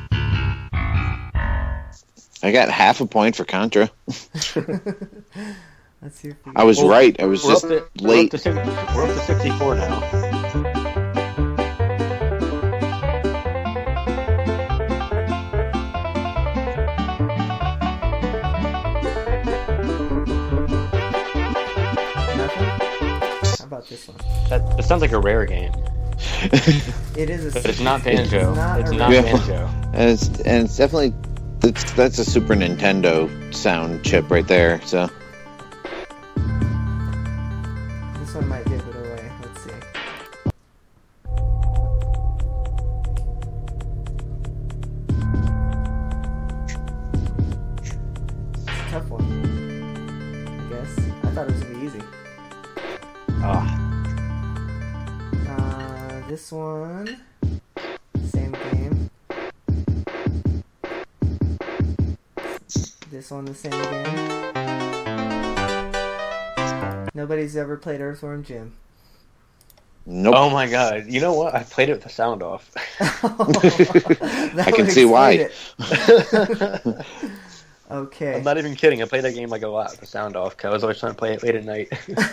I got half a point for Contra. Let's see if we I was Well, right. I was We're just up to, we're late. up to, six- we're up to sixty-four now. Nothing? How about this one? That, that sounds like a rare game, It is a... but it's not Banjo. It's not It's a not Yeah. Banjo. and it's and it's definitely that's that's a Super Nintendo sound chip right there. So This one might give it away. Let's see. It's a tough one. I guess. I thought it was gonna be easy. Ah, Uh, this one. Same game. This one, the same game. Nobody's ever played Earthworm Jim. nope. oh my god! You know what? I played it with the sound off. That I can would see why. explain it. Okay. I'm not even kidding. I played that game like a lot with the sound off because I was always trying to play it late at night.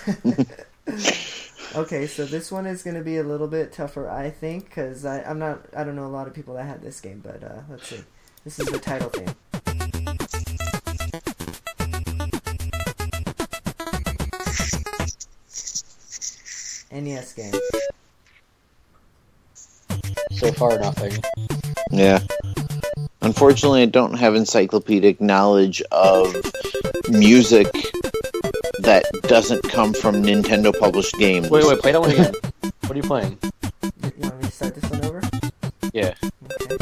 Okay, so this one is going to be a little bit tougher, I think, because I'm not, I don't know a lot of people that had this game, but uh, let's see. This is the title theme. N E S game. So far, nothing. Yeah. Unfortunately, I don't have encyclopedic knowledge of music that doesn't come from Nintendo published games. Wait, wait, play that one again. What are you playing? You want me to start this one over? Yeah. Okay.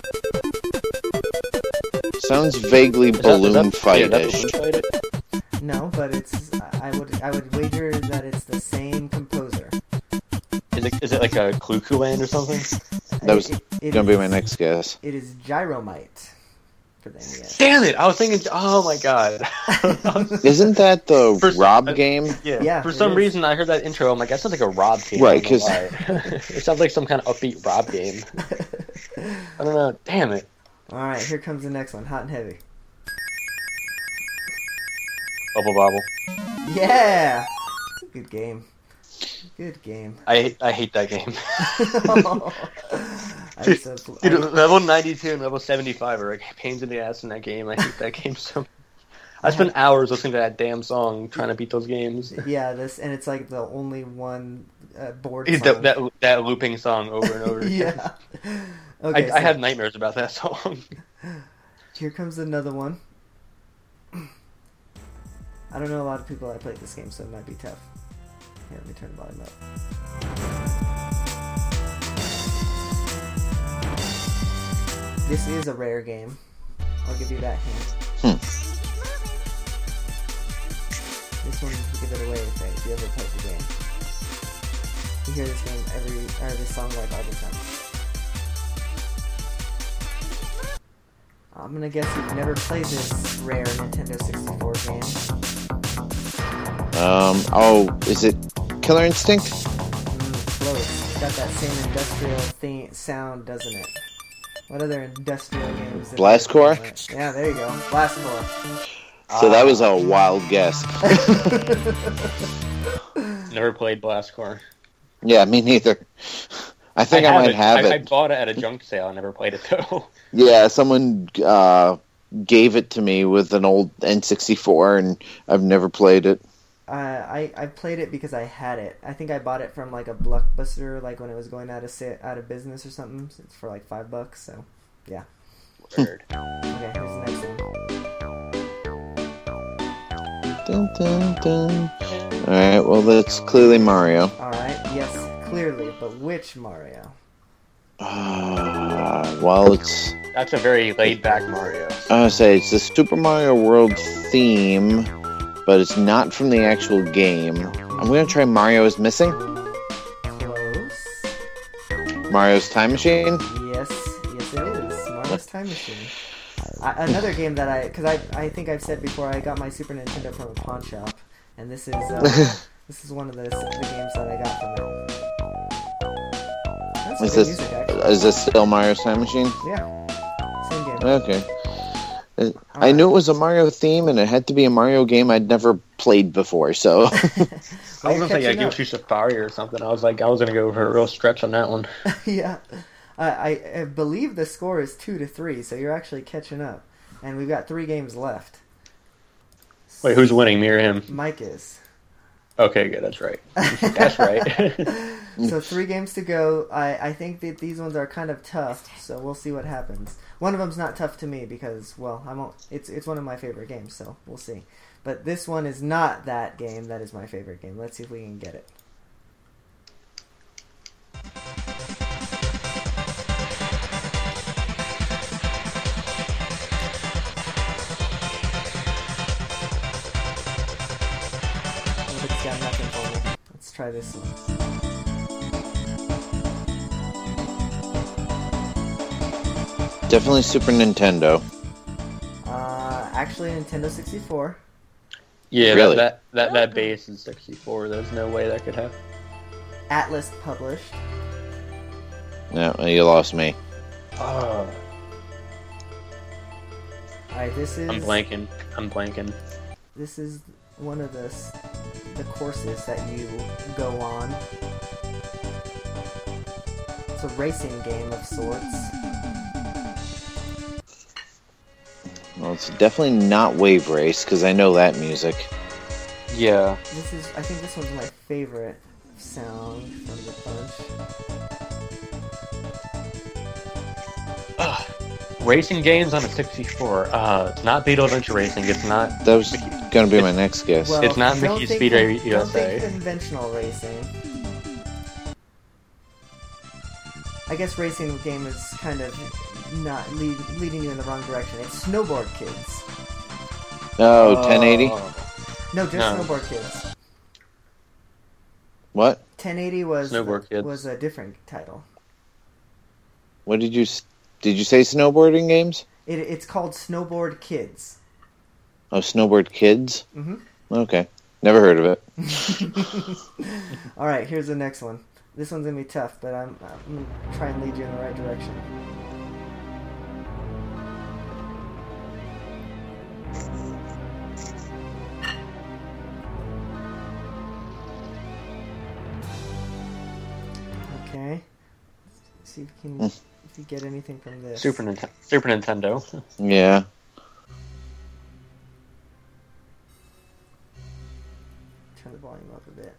Sounds vaguely Is that- is balloon that- yeah, fight-ish. that's Balloon Fight? No, but it's, I would, I would wager that it's the same composer. Is it, is it like a Clue Land or something? That was It- it gonna be is- my next guess. It is Gyromite for the N E S. Damn it! I was thinking. Oh my god. Isn't that the For- Rob uh, game? Yeah. Yeah, For it some is. reason, I heard that intro. I'm like, that sounds like a Rob game. Right, I don't know why. It sounds like some kind of upbeat Rob game. I don't know. Damn it. All right, here comes the next one, Hot and Heavy. Bubble Bobble. Yeah, good game. Good game. I I hate that game. I used to pl- Dude, I- level ninety-two and level seventy-five are like pains in the ass in that game. I hate that game so much. I spent hours listening to that damn song trying to beat those games. yeah, this and it's like the only one uh, board That, song. that that looping song over and over again. yeah. Okay, I, I so have nightmares about that song. here comes another one. I don't know a lot of people that played this game, so it might be tough. Here, let me turn the volume up. This is a rare game. I'll give you that hint. Hmm. This one will give it away if, if you ever played the game. You hear this game every, or this song like all the time. I'm gonna guess you've never played this rare Nintendo sixty-four game. Um. Oh, is it Killer Instinct? Mm, close. It's got that same industrial theme sound, doesn't it? What other industrial games? Blast Corps? Yeah, there you go. Blast Corps. So uh, that was a wild guess. Never played Blast Corps. Yeah, me neither. I think I, I might it. have I, it. I bought it at a junk sale. I never played it though. Yeah, someone uh, gave it to me with an old N sixty-four, and I've never played it. Uh, I I played it because I had it. I think I bought it from like a Blockbuster, like when it was going out of sit, out of business or something. It's for like five bucks. So, yeah. Word. Okay, here's the next one. Dun, dun, dun. All right, well, that's clearly Mario. All right. Yes, clearly, but which Mario? Uh, well, it's... That's a very laid-back Mario. I would say it's the Super Mario World theme, but it's not from the actual game. I'm going to try Mario is Missing. Close. Mario's Time Machine? Yes, yes it is. Mario's Time Machine. I, another game that I, because I, I think I've said before, I got my Super Nintendo from a pawn shop, and this is uh, this is one of the, the games that I got from it. That's Is good this, music, actually. is this still Mario's Time Machine? Yeah, same game. Okay. Uh, I Alright. knew it was a Mario theme, and it had to be a Mario game I'd never played before, so... I was Well, you're gonna say I catching give up. you Safari or something. I was like, I was gonna go for a real stretch on that one. Yeah, I, I I believe the score is two to three, so you're actually catching up, and we've got three games left. Wait, who's winning? Me or him? Mike is. Okay, good. That's right. That's right. So three games to go. I, I think that these ones are kind of tough, so we'll see what happens. One of them's not tough to me because, well, I won't. It's it's one of my favorite games, so we'll see. But this one is not that game. That is my favorite game. Let's see if we can get it. Oh, it's got nothing for me. Let's try this one. Definitely Super Nintendo. Uh, actually, Nintendo sixty-four. Yeah, Really? that, that that that base is sixty-four. There's no way that could happen. Atlas published. No, you lost me. Oh, Alright, this is I'm blanking. I'm blanking. this is one of the s- the courses that you go on. It's a racing game of sorts. Well, it's definitely not Wave Race, because I know that music. Yeah. This is I think this one's my favorite sound from the bunch. Racing games on a sixty-four. Uh, it's not Beetle Adventure Racing. It's not. That was going to be my next guess. Well, It's not don't Mickey's think Speedway con- U S A. Don't think conventional racing. I guess racing game is kind of not lead, leading you in the wrong direction. It's Snowboard Kids. Oh, ten eighty? Oh. No, just No. Snowboard Kids. What? ten eighty was Snowboard Kids. was a different title. What did you... s- Did you say snowboarding games? It, it's called Snowboard Kids. Oh, Snowboard Kids? Mhm. Okay. Never heard of it. All right, here's the next one. This one's gonna be tough, but I'm, I'm gonna try and lead you in the right direction. Okay. Let's see if you can if you get anything from this. Super Nintendo. Super Nintendo. Yeah. Turn the volume up a bit.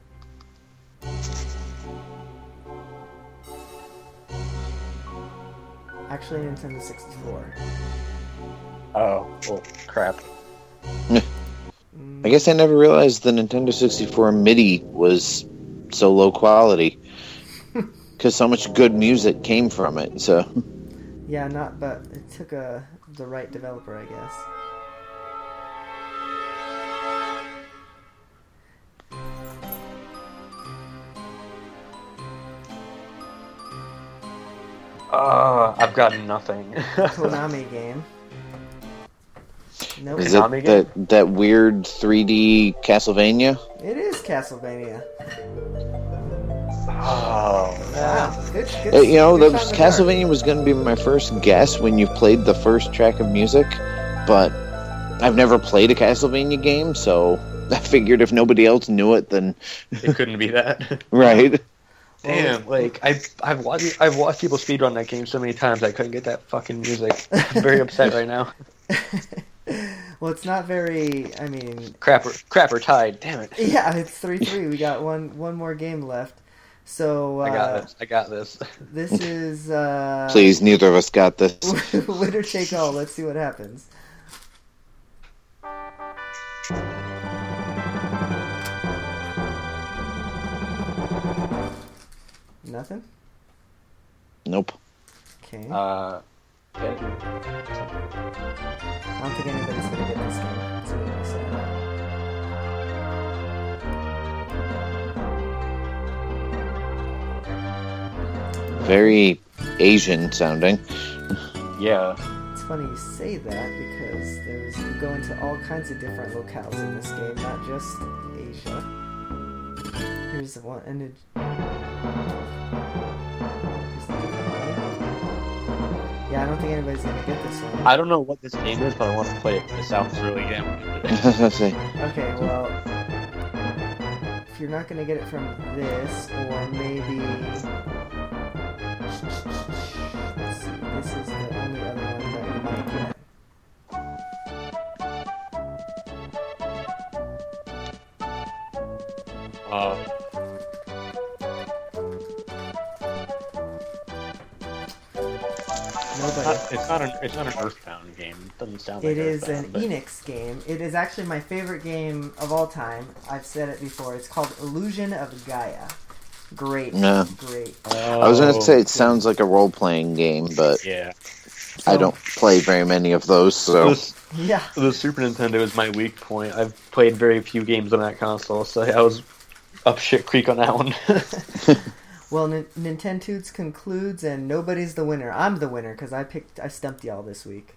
Actually, Nintendo sixty-four. Oh, well, crap. I guess I never realized the Nintendo sixty-four MIDI was so low quality. Because so much good music came from it, so... Yeah, not, but it took a the right developer, I guess. Uh, I've got nothing. Konami game. Nope. Is Konami it game? that, that weird three D Castlevania? It is Castlevania. Oh, Ah, good, Uh, you know, good the shot in the dark. Castlevania was going to be my first guess when you played the first track of music, but I've never played a Castlevania game, so I figured if nobody else knew it, then It couldn't be that. right. Damn, like I've I've watched I've watched people speedrun that game so many times I couldn't get that fucking music. I'm very upset right now. Well, it's not very. I mean, Crapper Crapper tied. Damn it. yeah, it's three three. We got one one more game left. So uh, I got this. I got this. this is uh, Please, neither of us got this. winner take all. Let's see what happens. Nothing. Nope. Okay. Uh, I don't think anybody's gonna get this game. That's really sad. Very Asian sounding. yeah. It's funny you say that because there's you go into all kinds of different locales in this game, not just Asia. Here's the one, and it. Here's the different one. Yeah, I don't think anybody's gonna get this one. I don't know what this game is, but I want to play it. It sounds really damn good. Say, Okay, well, if you're not gonna get it from this, or maybe. Let's see, this is the only other one that you might get. Uh, Nobody. not, it's not an it's not an Earthbound game. It doesn't sound like It is an Earthbound, but- Enix game. It is actually my favorite game of all time. I've said it before. It's called Illusion of Gaia. Great. Yeah. Great. I was going to say Oh, it sounds like a role-playing game, but yeah. I don't play very many of those, so... This- Yeah. The Super Nintendo is my weak point. I've played very few games on that console, so I was up shit creek on that one. Well, N- Nintendo's concludes, and nobody's the winner. I'm the winner because I picked. I stumped y'all this week.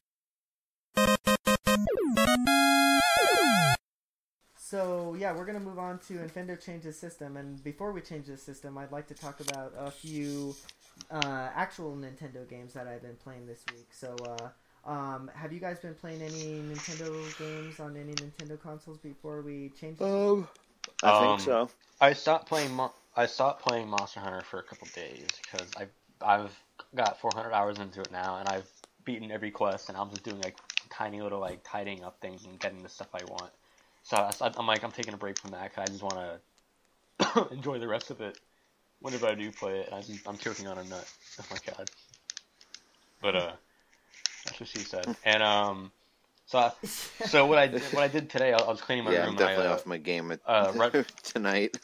So yeah, we're gonna move on to Nintendo changes system, and before we change this system, I'd like to talk about a few uh, actual Nintendo games that I've been playing this week. So, uh, um, have you guys been playing any Nintendo games on any Nintendo consoles before we change? This? Um, I Um, think so. I stopped playing. Mo- I stopped playing Monster Hunter for a couple days because I I've got four hundred hours into it now, and I've beaten every quest, and I'm just doing like tiny little like tidying up things and getting the stuff I want. So I, I'm like I'm taking a break from that because I just want to enjoy the rest of it. Whenever I do play it, I just, I'm choking on a nut. Oh my god! But uh, that's what she said. And um, so I, so what I did, what I did today, I, I was cleaning my Yeah, room. I'm definitely and I, uh, off my game at, uh, right- tonight.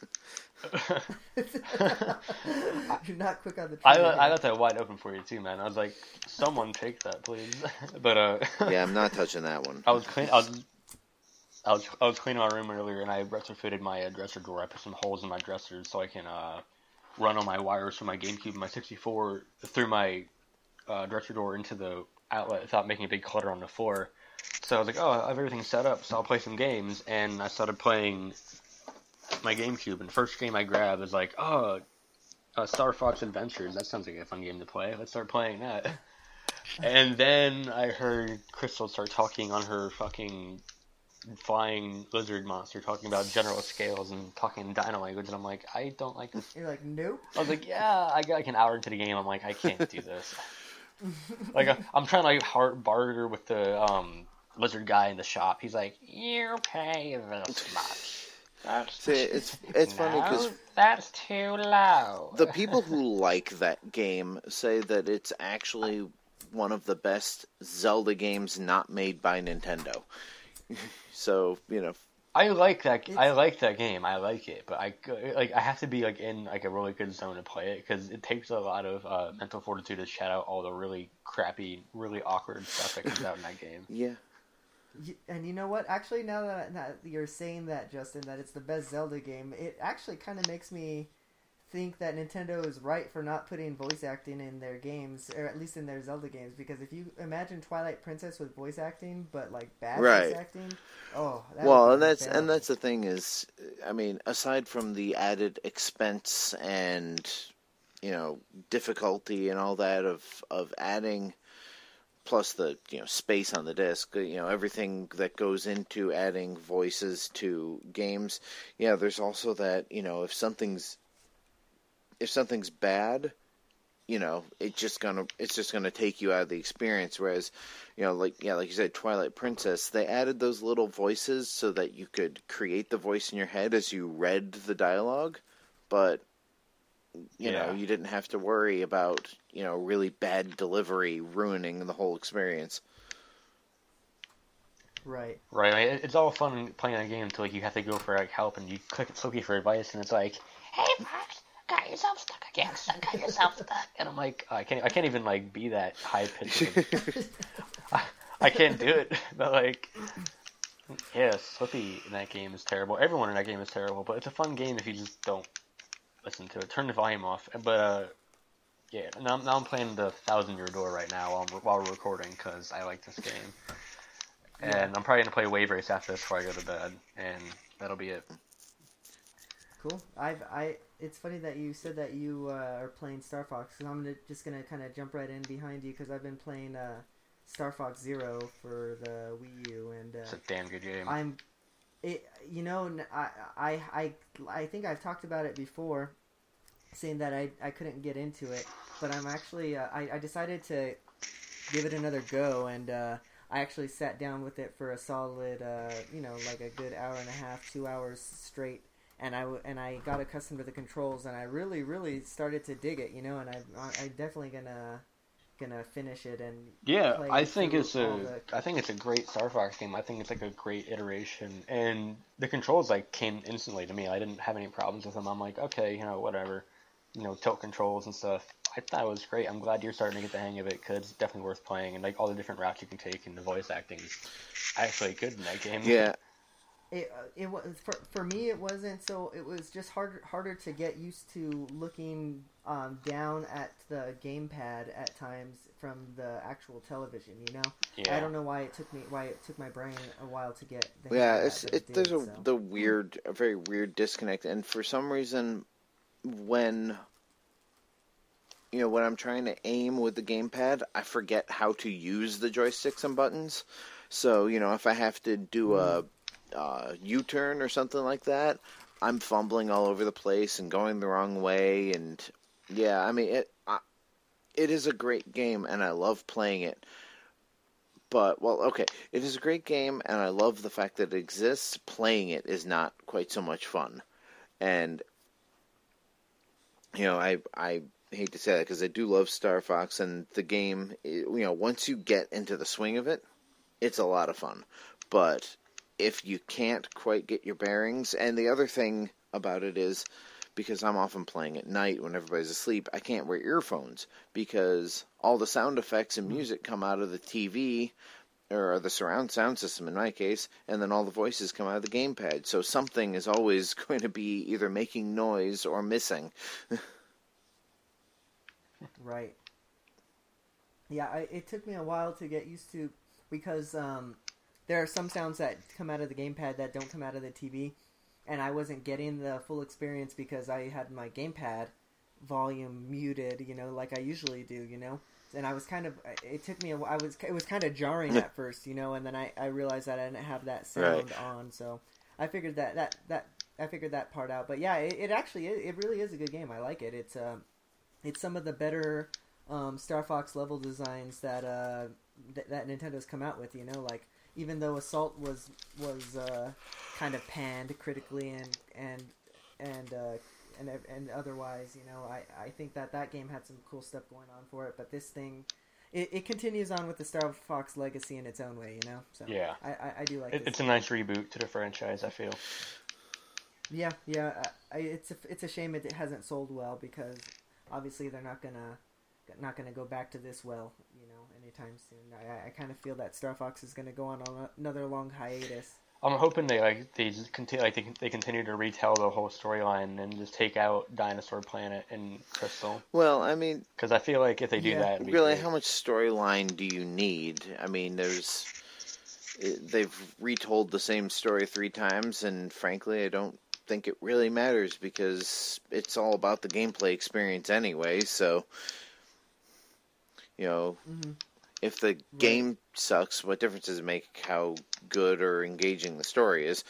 You're not quick on the I, trigger I here. left that wide open for you too, man. I was like, someone take that, please. But uh, Yeah, I'm not touching that one. I was clean. I was, I was, I was cleaning my room earlier, and I retrofitted my uh, dresser drawer. I put some holes in my dressers so I can uh, run all my wires from my GameCube and my sixty-four through my uh, dresser drawer into the outlet without making a big clutter on the floor. So I was like, oh, I have everything set up, so I'll play some games, and I started playing my GameCube. And the first game I grabbed was like, oh, uh, Star Fox Adventures. That sounds like a fun game to play. Let's start playing that. And then I heard Crystal start talking on her fucking flying lizard monster, talking about general scales and talking in dino language, and I'm like, I don't like this. You're like, nope. I was like, yeah, I got like an hour into the game, I'm like, I can't do this. Like, I, I'm trying to like hard barter with the um, lizard guy in the shop. He's like, you pay this much. That's See, it's it's funny because no, that's too low. the people who like that game say that it's actually one of the best Zelda games not made by Nintendo. So, you know, I like that. I It's- like that game. I like it, but I like. I have to be like in like a really good zone to play it because it takes a lot of uh, mental fortitude to shut out all the really crappy, really awkward stuff that comes out in that game. yeah. Y- And you know what? Actually, now that, that you're saying that, Justin, that it's the best Zelda game, it actually kind of makes me think that Nintendo is right for not putting voice acting in their games, or at least in their Zelda games. Because if you imagine Twilight Princess with voice acting, but like bad Right. voice acting, oh, that Well, would and be that's terrible. and that's the thing is, I mean, aside from the added expense and you know, difficulty and all that of of adding, plus the, you know, space on the disc, you know, everything that goes into adding voices to games. Yeah, there's also that, you know, if something's if something's bad, you know, it's just gonna it's just gonna take you out of the experience. Whereas, you know, like yeah, like you said, Twilight Princess, they added those little voices so that you could create the voice in your head as you read the dialogue, but you Yeah. know, you didn't have to worry about, you know, really bad delivery ruining the whole experience. Right. Right. Like, it- it's all fun playing a game until like you have to go for like help and you click Sophie for advice and it's like, hey Max, got yourself stuck again, got yourself stuck, and I'm like, oh, I can't, I can't even like be that high pitched. I, I can't do it, but like, yeah, Slippy in that game is terrible. Everyone in that game is terrible, but it's a fun game if you just don't listen to it. Turn the volume off. But uh, yeah, now, now I'm playing the Thousand Year Door right now while, I'm, while we're recording because I like this game. And I'm probably gonna play Wave Race after this before I go to bed, and that'll be it. Cool. I've I. It's funny that you said that you uh, are playing Star Fox, because I'm gonna, just gonna kind of jump right in behind you because I've been playing uh, Star Fox Zero for the Wii U, and uh, It's a damn good game. I'm. It. You know, n- I, I I I think I've talked about it before, saying that I I couldn't get into it, but I'm actually uh, I I decided to give it another go, and uh, I actually sat down with it for a solid uh, you know, like a good hour and a half, two hours straight. And I, w- and I got accustomed to the controls, and I really, really started to dig it, you know. And I, I, I'm definitely gonna, gonna finish it and Yeah, play I think through it's all a, the- I think it's a great Star Fox game. I think it's like a great iteration, and the controls like came instantly to me. I didn't have any problems with them. I'm like, okay, you know, whatever, you know, tilt controls and stuff. I thought it was great. I'm glad you're starting to get the hang of it because it's definitely worth playing, and like all the different routes you can take, and the voice acting is actually good in that game. Yeah, It, uh, it was for, for me. It wasn't so. It was just harder harder to get used to looking um, down at the gamepad at times from the actual television. You know, Yeah. I don't know why it took me why it took my brain a while to get. The hang yeah. of that, It's but it. did, There's a so. the weird, a very weird disconnect, and for some reason, when you know when I'm trying to aim with the gamepad, I forget how to use the joysticks and buttons. So you know, if I have to do a uh, U-turn or something like that, I'm fumbling all over the place and going the wrong way. And yeah, I mean it. I, it is a great game, and I love playing it. But well, okay, it is a great game, and I love the fact that it exists. Playing it is not quite so much fun, and you know, I I hate to say that because I do love Star Fox, and the game. You know, once you get into the swing of it, it's a lot of fun. But if you can't quite get your bearings, and the other thing about it is, because I'm often playing at night when everybody's asleep, I can't wear earphones because all the sound effects and music come out of the T V, or the surround sound system in my case, and then all the voices come out of the gamepad. So something is always going to be either making noise or missing. Right. Yeah, I, it took me a while to get used to, because um, there are some sounds that come out of the gamepad that don't come out of the T V, and I wasn't getting the full experience because I had my gamepad volume muted, you know, like I usually do, you know. And I was kind of, it took me a while, I was, it was kind of jarring at first, you know, and then I, I realized that I didn't have that sound Right. on, so I figured that, that, that, I figured that part out. But yeah, it, it actually, it, it really is a good game. I like it. It's, uh, it's some of the better um, Star Fox level designs that uh, th- that Nintendo's come out with. You know, like even though Assault was was uh, kind of panned critically and and and uh, and and otherwise, you know, I, I think that that game had some cool stuff going on for it. But this thing, it, it continues on with the Star Fox legacy in its own way. You know, so Yeah. I, I, I do like It, this. it's a nice reboot to the franchise, I feel. Yeah, yeah. I, I, it's a, it's a shame it hasn't sold well because obviously they're not gonna not gonna go back to this well, you know, anytime soon. I, I kind of feel that Star Fox is gonna go on a, another long hiatus. I'm hoping they like they just continue like they, they continue to retell the whole storyline and just take out Dinosaur Planet and Crystal. Well, I mean, Because I feel like if they do Yeah. that, it'd be really, great. how much storyline do you need? I mean, there's it, they've retold the same story three times, and frankly, I don't think it really matters because it's all about the gameplay experience anyway. So, you know, Mm-hmm. if the game sucks, what difference does it make how good or engaging the story is?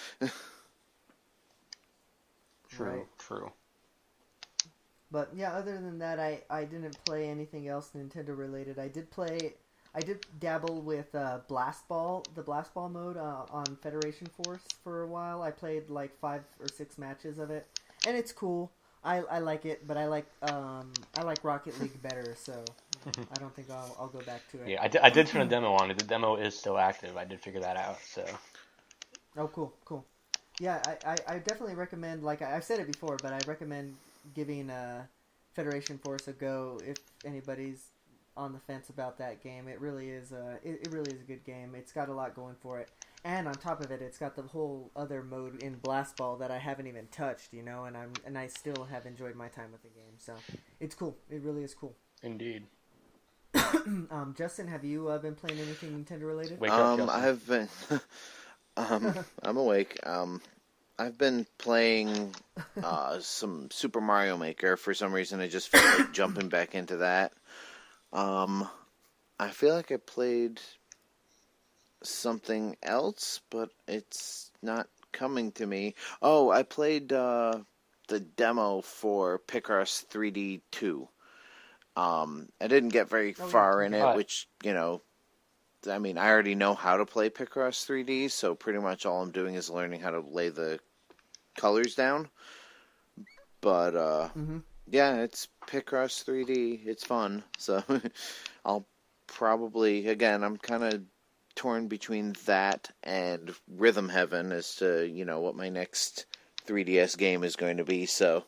True, Right. true. But yeah, other than that, I, I didn't play anything else Nintendo related. I did play, I did dabble with uh, Blast Ball, the Blast Ball mode uh, on Federation Force for a while. I played like five or six matches of it, and it's cool. I, I like it, but I like um I like Rocket League better, so I don't think I'll I'll go back to it. Yeah, I did, I did turn a demo on it. The demo is still active. I did figure that out, so. Oh, cool, cool. Yeah, I, I, I definitely recommend, like I, I've said it before, but I recommend giving uh, Federation Force a go if anybody's on the fence about that game. It really is a, it, it really is a good game. It's got a lot going for it. And on top of it, it's got the whole other mode in Blast Ball that I haven't even touched, you know, and I'm and I still have enjoyed my time with the game. So it's cool. It really is cool. Indeed. um, Justin, have you uh, been playing anything Nintendo related? Wake up, Um, Justin. I've been, um, I'm awake. Um, I've been playing uh, some Super Mario Maker. For some reason, I just felt like jumping back into that. Um, I feel like I played something else, but it's not coming to me. Oh, I played uh, the demo for Picross three D two. Um, I didn't get very Oh, yeah. far in it, Right. which, you know, I mean, I already know how to play Picross three D, so pretty much all I'm doing is learning how to lay the colors down. But, uh, Mm-hmm. yeah, it's Picross three D. It's fun. So I'll probably, again, I'm kind of torn between that and Rhythm Heaven as to, you know, what my next three D S game is going to be. So,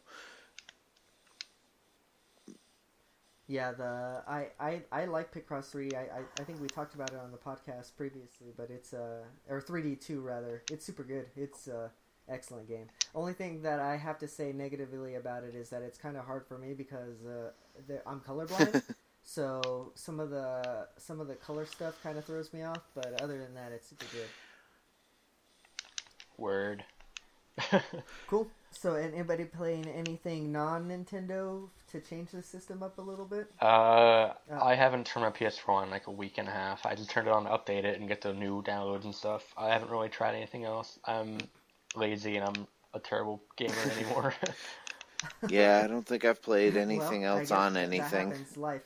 Yeah, the I, I, I like Picross three. I, I I think we talked about it on the podcast previously, but it's uh or three D two rather. It's super good. It's a excellent game. Only thing that I have to say negatively about it is that it's kind of hard for me because uh the, I'm colorblind. So some of the some of the color stuff kind of throws me off, but other than that, it's super good. Word. Cool. So, and anybody playing anything non-Nintendo to change the system up a little bit? Uh, I haven't turned my P S four on in like a week and a half. I just turned it on to update it and get the new downloads and stuff. I haven't really tried anything else. I'm lazy and I'm a terrible gamer anymore. yeah, I don't think I've played anything Well, I else guess on that anything. happens, life.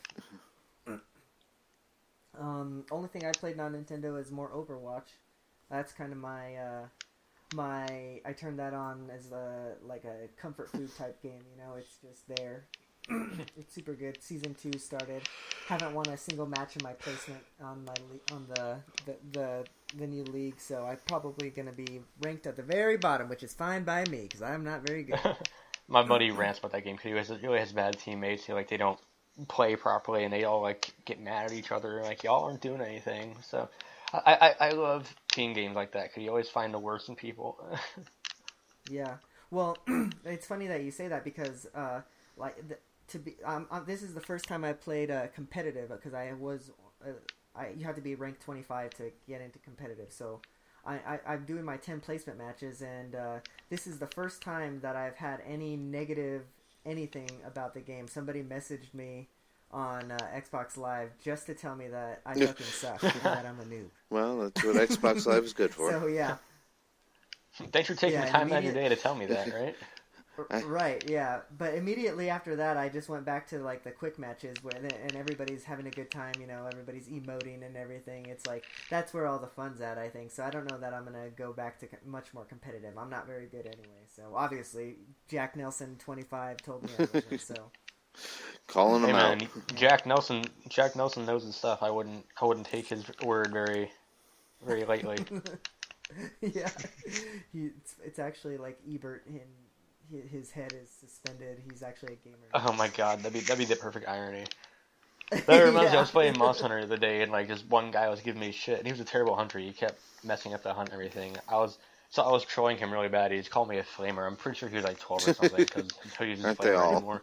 um, only thing I played non-Nintendo is more Overwatch. That's kind of my uh, my. I turned that on as a like a comfort food type game. You know, it's just there. It's super good. Season two started. Haven't won a single match in my placement on my le- on the, the the the new league, so I'm probably gonna be ranked at the very bottom, which is fine by me because I'm not very good. My buddy rants about that game because he always, he always has bad teammates who like they don't play properly and they all like get mad at each other like y'all aren't doing anything. So I I, I love team games like that because you always find the worst in people. Yeah. Well, it's funny that you say that because uh, like the, to be um, um, this is the first time I played uh, competitive because I was uh, I you have to be ranked twenty-five to get into competitive. So I, I I'm doing my ten placement matches and uh, this is the first time that I've had any negative anything about the game. Somebody messaged me on uh, Xbox Live just to tell me that I fucking suck and that I'm a noob. Well, that's what Xbox Live is good for. So yeah. Thanks for taking Yeah, the time out of immediate- your day to tell me that, right? I- Right, yeah, but immediately after that, I just went back to like the quick matches where and everybody's having a good time. You know, everybody's emoting and everything. It's like that's where all the fun's at, I think. So I don't know that I'm gonna go back to co- much more competitive. I'm not very good anyway. So obviously, Jack Nelson twenty-five told me I wasn't. So Calling Hey them man, out. Jack Nelson. Jack Nelson knows his stuff. I wouldn't. I wouldn't take his word very, very lightly. yeah, he, it's, it's actually like Ebert and he, his head is suspended. He's actually a gamer. Oh my god, that'd be that'd be the perfect irony. That reminds me, I Yeah. was playing Mouse Hunter the other day, and like this one guy was giving me shit, and he was a terrible hunter. He kept messing up the hunt and everything. I was so I was trolling him really bad. He just called me a flamer. I'm pretty sure he was like twelve or something because he couldn't use his Aren't they flamer all? anymore.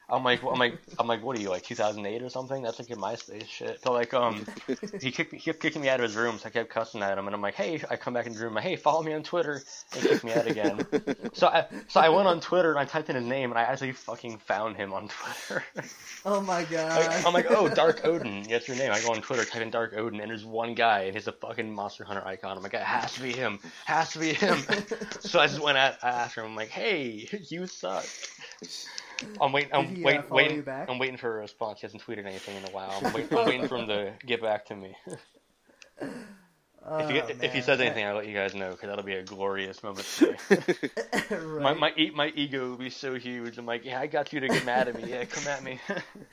I'm like, I'm like, I'm like, what are you, like two thousand eight or something? That's like your MySpace shit. So like, um, he kicked me, he kept kicking me out of his room, so I kept cussing at him, and I'm like, hey, I come back in the room, like, hey, follow me on Twitter, and he kicked me out again. So I, so I went on Twitter and I typed in his name, and I actually fucking found him on Twitter. Oh my god. Like, I'm like, oh, Dark Odin, that's your name. I go on Twitter, type in Dark Odin, and there's one guy, and he's a fucking Monster Hunter icon. I'm like, it has to be him, has to be him. So I just went at, I asked him, I'm like, hey, you suck. I'm waiting. I'm Did he, uh, wait, follow waiting. you back? I'm waiting for a response. He hasn't tweeted anything in a while. I'm waiting, I'm waiting for him to get back to me. Oh, if he if he man. says anything, I'll let you guys know because that'll be a glorious moment for me. Right. My my e- my ego will be so huge. I'm like, yeah, I got you to get mad at me. Yeah, come at me.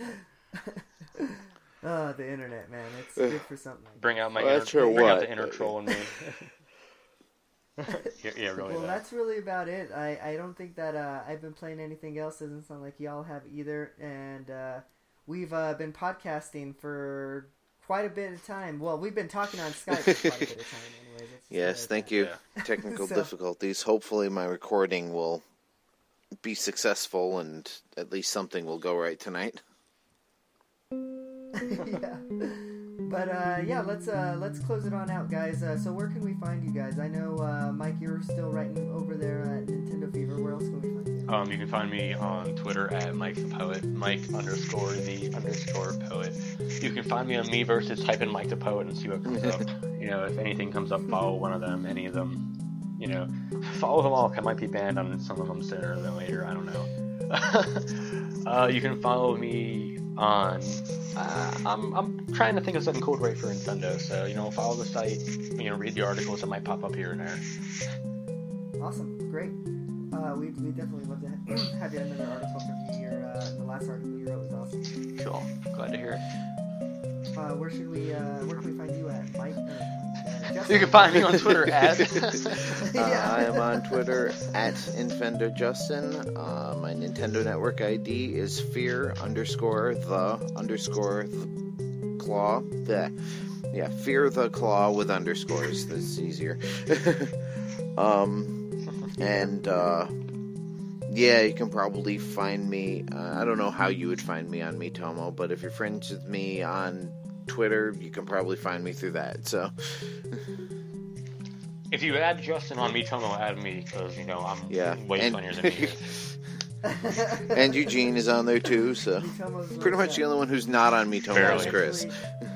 Oh, the internet, man. It's good for something. Like Bring out my Well, inner, that's sure bring out what, the inner but- troll in me. yeah, yeah, really. Well, that. that's really about it. I, I don't think that uh, I've been playing anything else. Doesn't sound like y'all have either. And uh, we've uh, been podcasting for quite a bit of time. Well, we've been talking on Skype for quite a bit of time anyways. Let's just Yes, say it thank like you. Yeah. Technical So- difficulties. Hopefully my recording will be successful and at least something will go right tonight. that. Yeah. But uh, yeah, let's uh, let's close it on out, guys. Uh, so where can we find you guys? I know uh, Mike, you're still writing over there at Nintendo Fever. Where else can we find you? Um, you can find me on Twitter at Mike the Poet, Mike underscore the underscore poet. You can find me on Miiverse, type in Mike the Poet and see what comes up. You know, if anything comes up, follow one of them, any of them. You know, follow them all. I might be banned on some of them sooner than later. I don't know. uh, you can follow me on. Uh, I'm I'm trying to think of something cool to write for Nintendo. So you know, follow the site. You know, read the articles that might pop up here and there. Awesome, great. Uh, we we definitely love to ha- have you another article from you. Your uh, the last article you wrote was awesome. Cool. Glad to hear it. Uh, where should we? Uh, where can we find you at, Mike? Uh, Justin? You can find me on Twitter at. Uh, I am on Twitter at InfendoJustin. Uh, my Nintendo Network I D is fear underscore the underscore the claw. The, yeah, fear the claw with underscores. That's easier. um, and uh, yeah, you can probably find me. Uh, I don't know how you would find me on Miitomo, but if you're friends with me on Twitter, you can probably find me through that. So. If you add Justin on Miitomo, add me because you know I'm Yeah, way and- funnier than you. And Eugene is on there too, so Mitomo's where pretty it's much the at. only one who's not on Miitomo is Barely. Chris.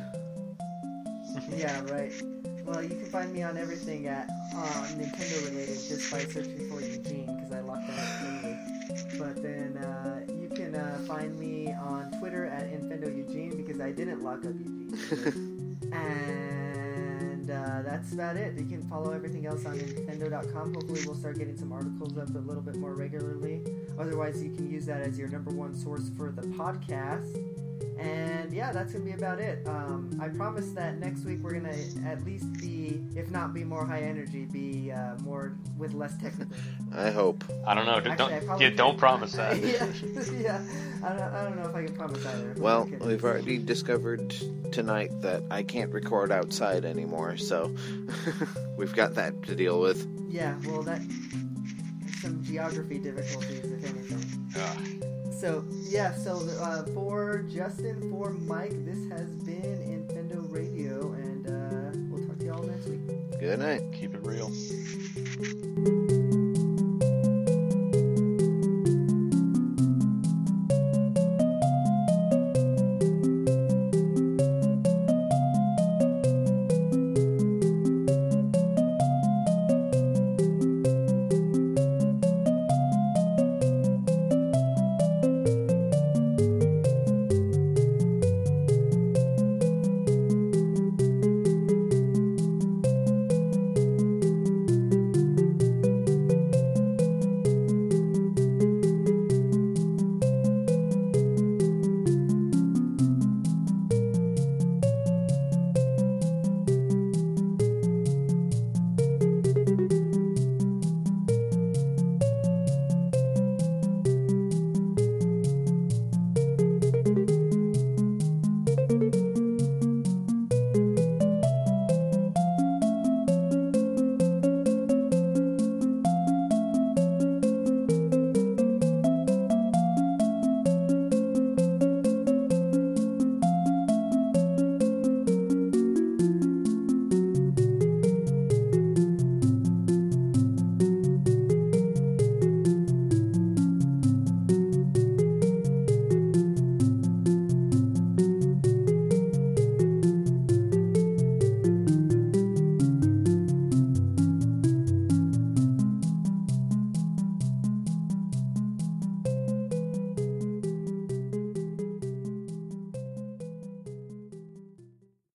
Yeah, right. Well, you can find me on everything at uh, Nintendo related just by searching for Eugene because I locked that up lately. But then uh, you can uh, find me on Twitter at InfendoEugene because I didn't lock up Eugene. And uh, that's about it. You can follow everything else on Nintendo dot com. Hopefully we'll start getting some articles up a little bit more regularly. Otherwise, you can use that as your number one source for the podcast. And yeah, that's going to be about it. Um, I promise that next week we're going to at least be, if not be more high energy, be uh, more with less technical. I hope. I don't know. Actually, I don't probably yeah, don't can't- promise that. yeah, yeah. I don't, I don't know if I can promise either. Well, Okay. we've already discovered tonight that I can't record outside anymore, so we've got that to deal with. Yeah, well, that some geography difficulties, if anything. Ugh. So yeah, so uh, for Justin, for Mike, this has been Infendo Radio, and uh, we'll talk to y'all next week. Good night. Keep it real.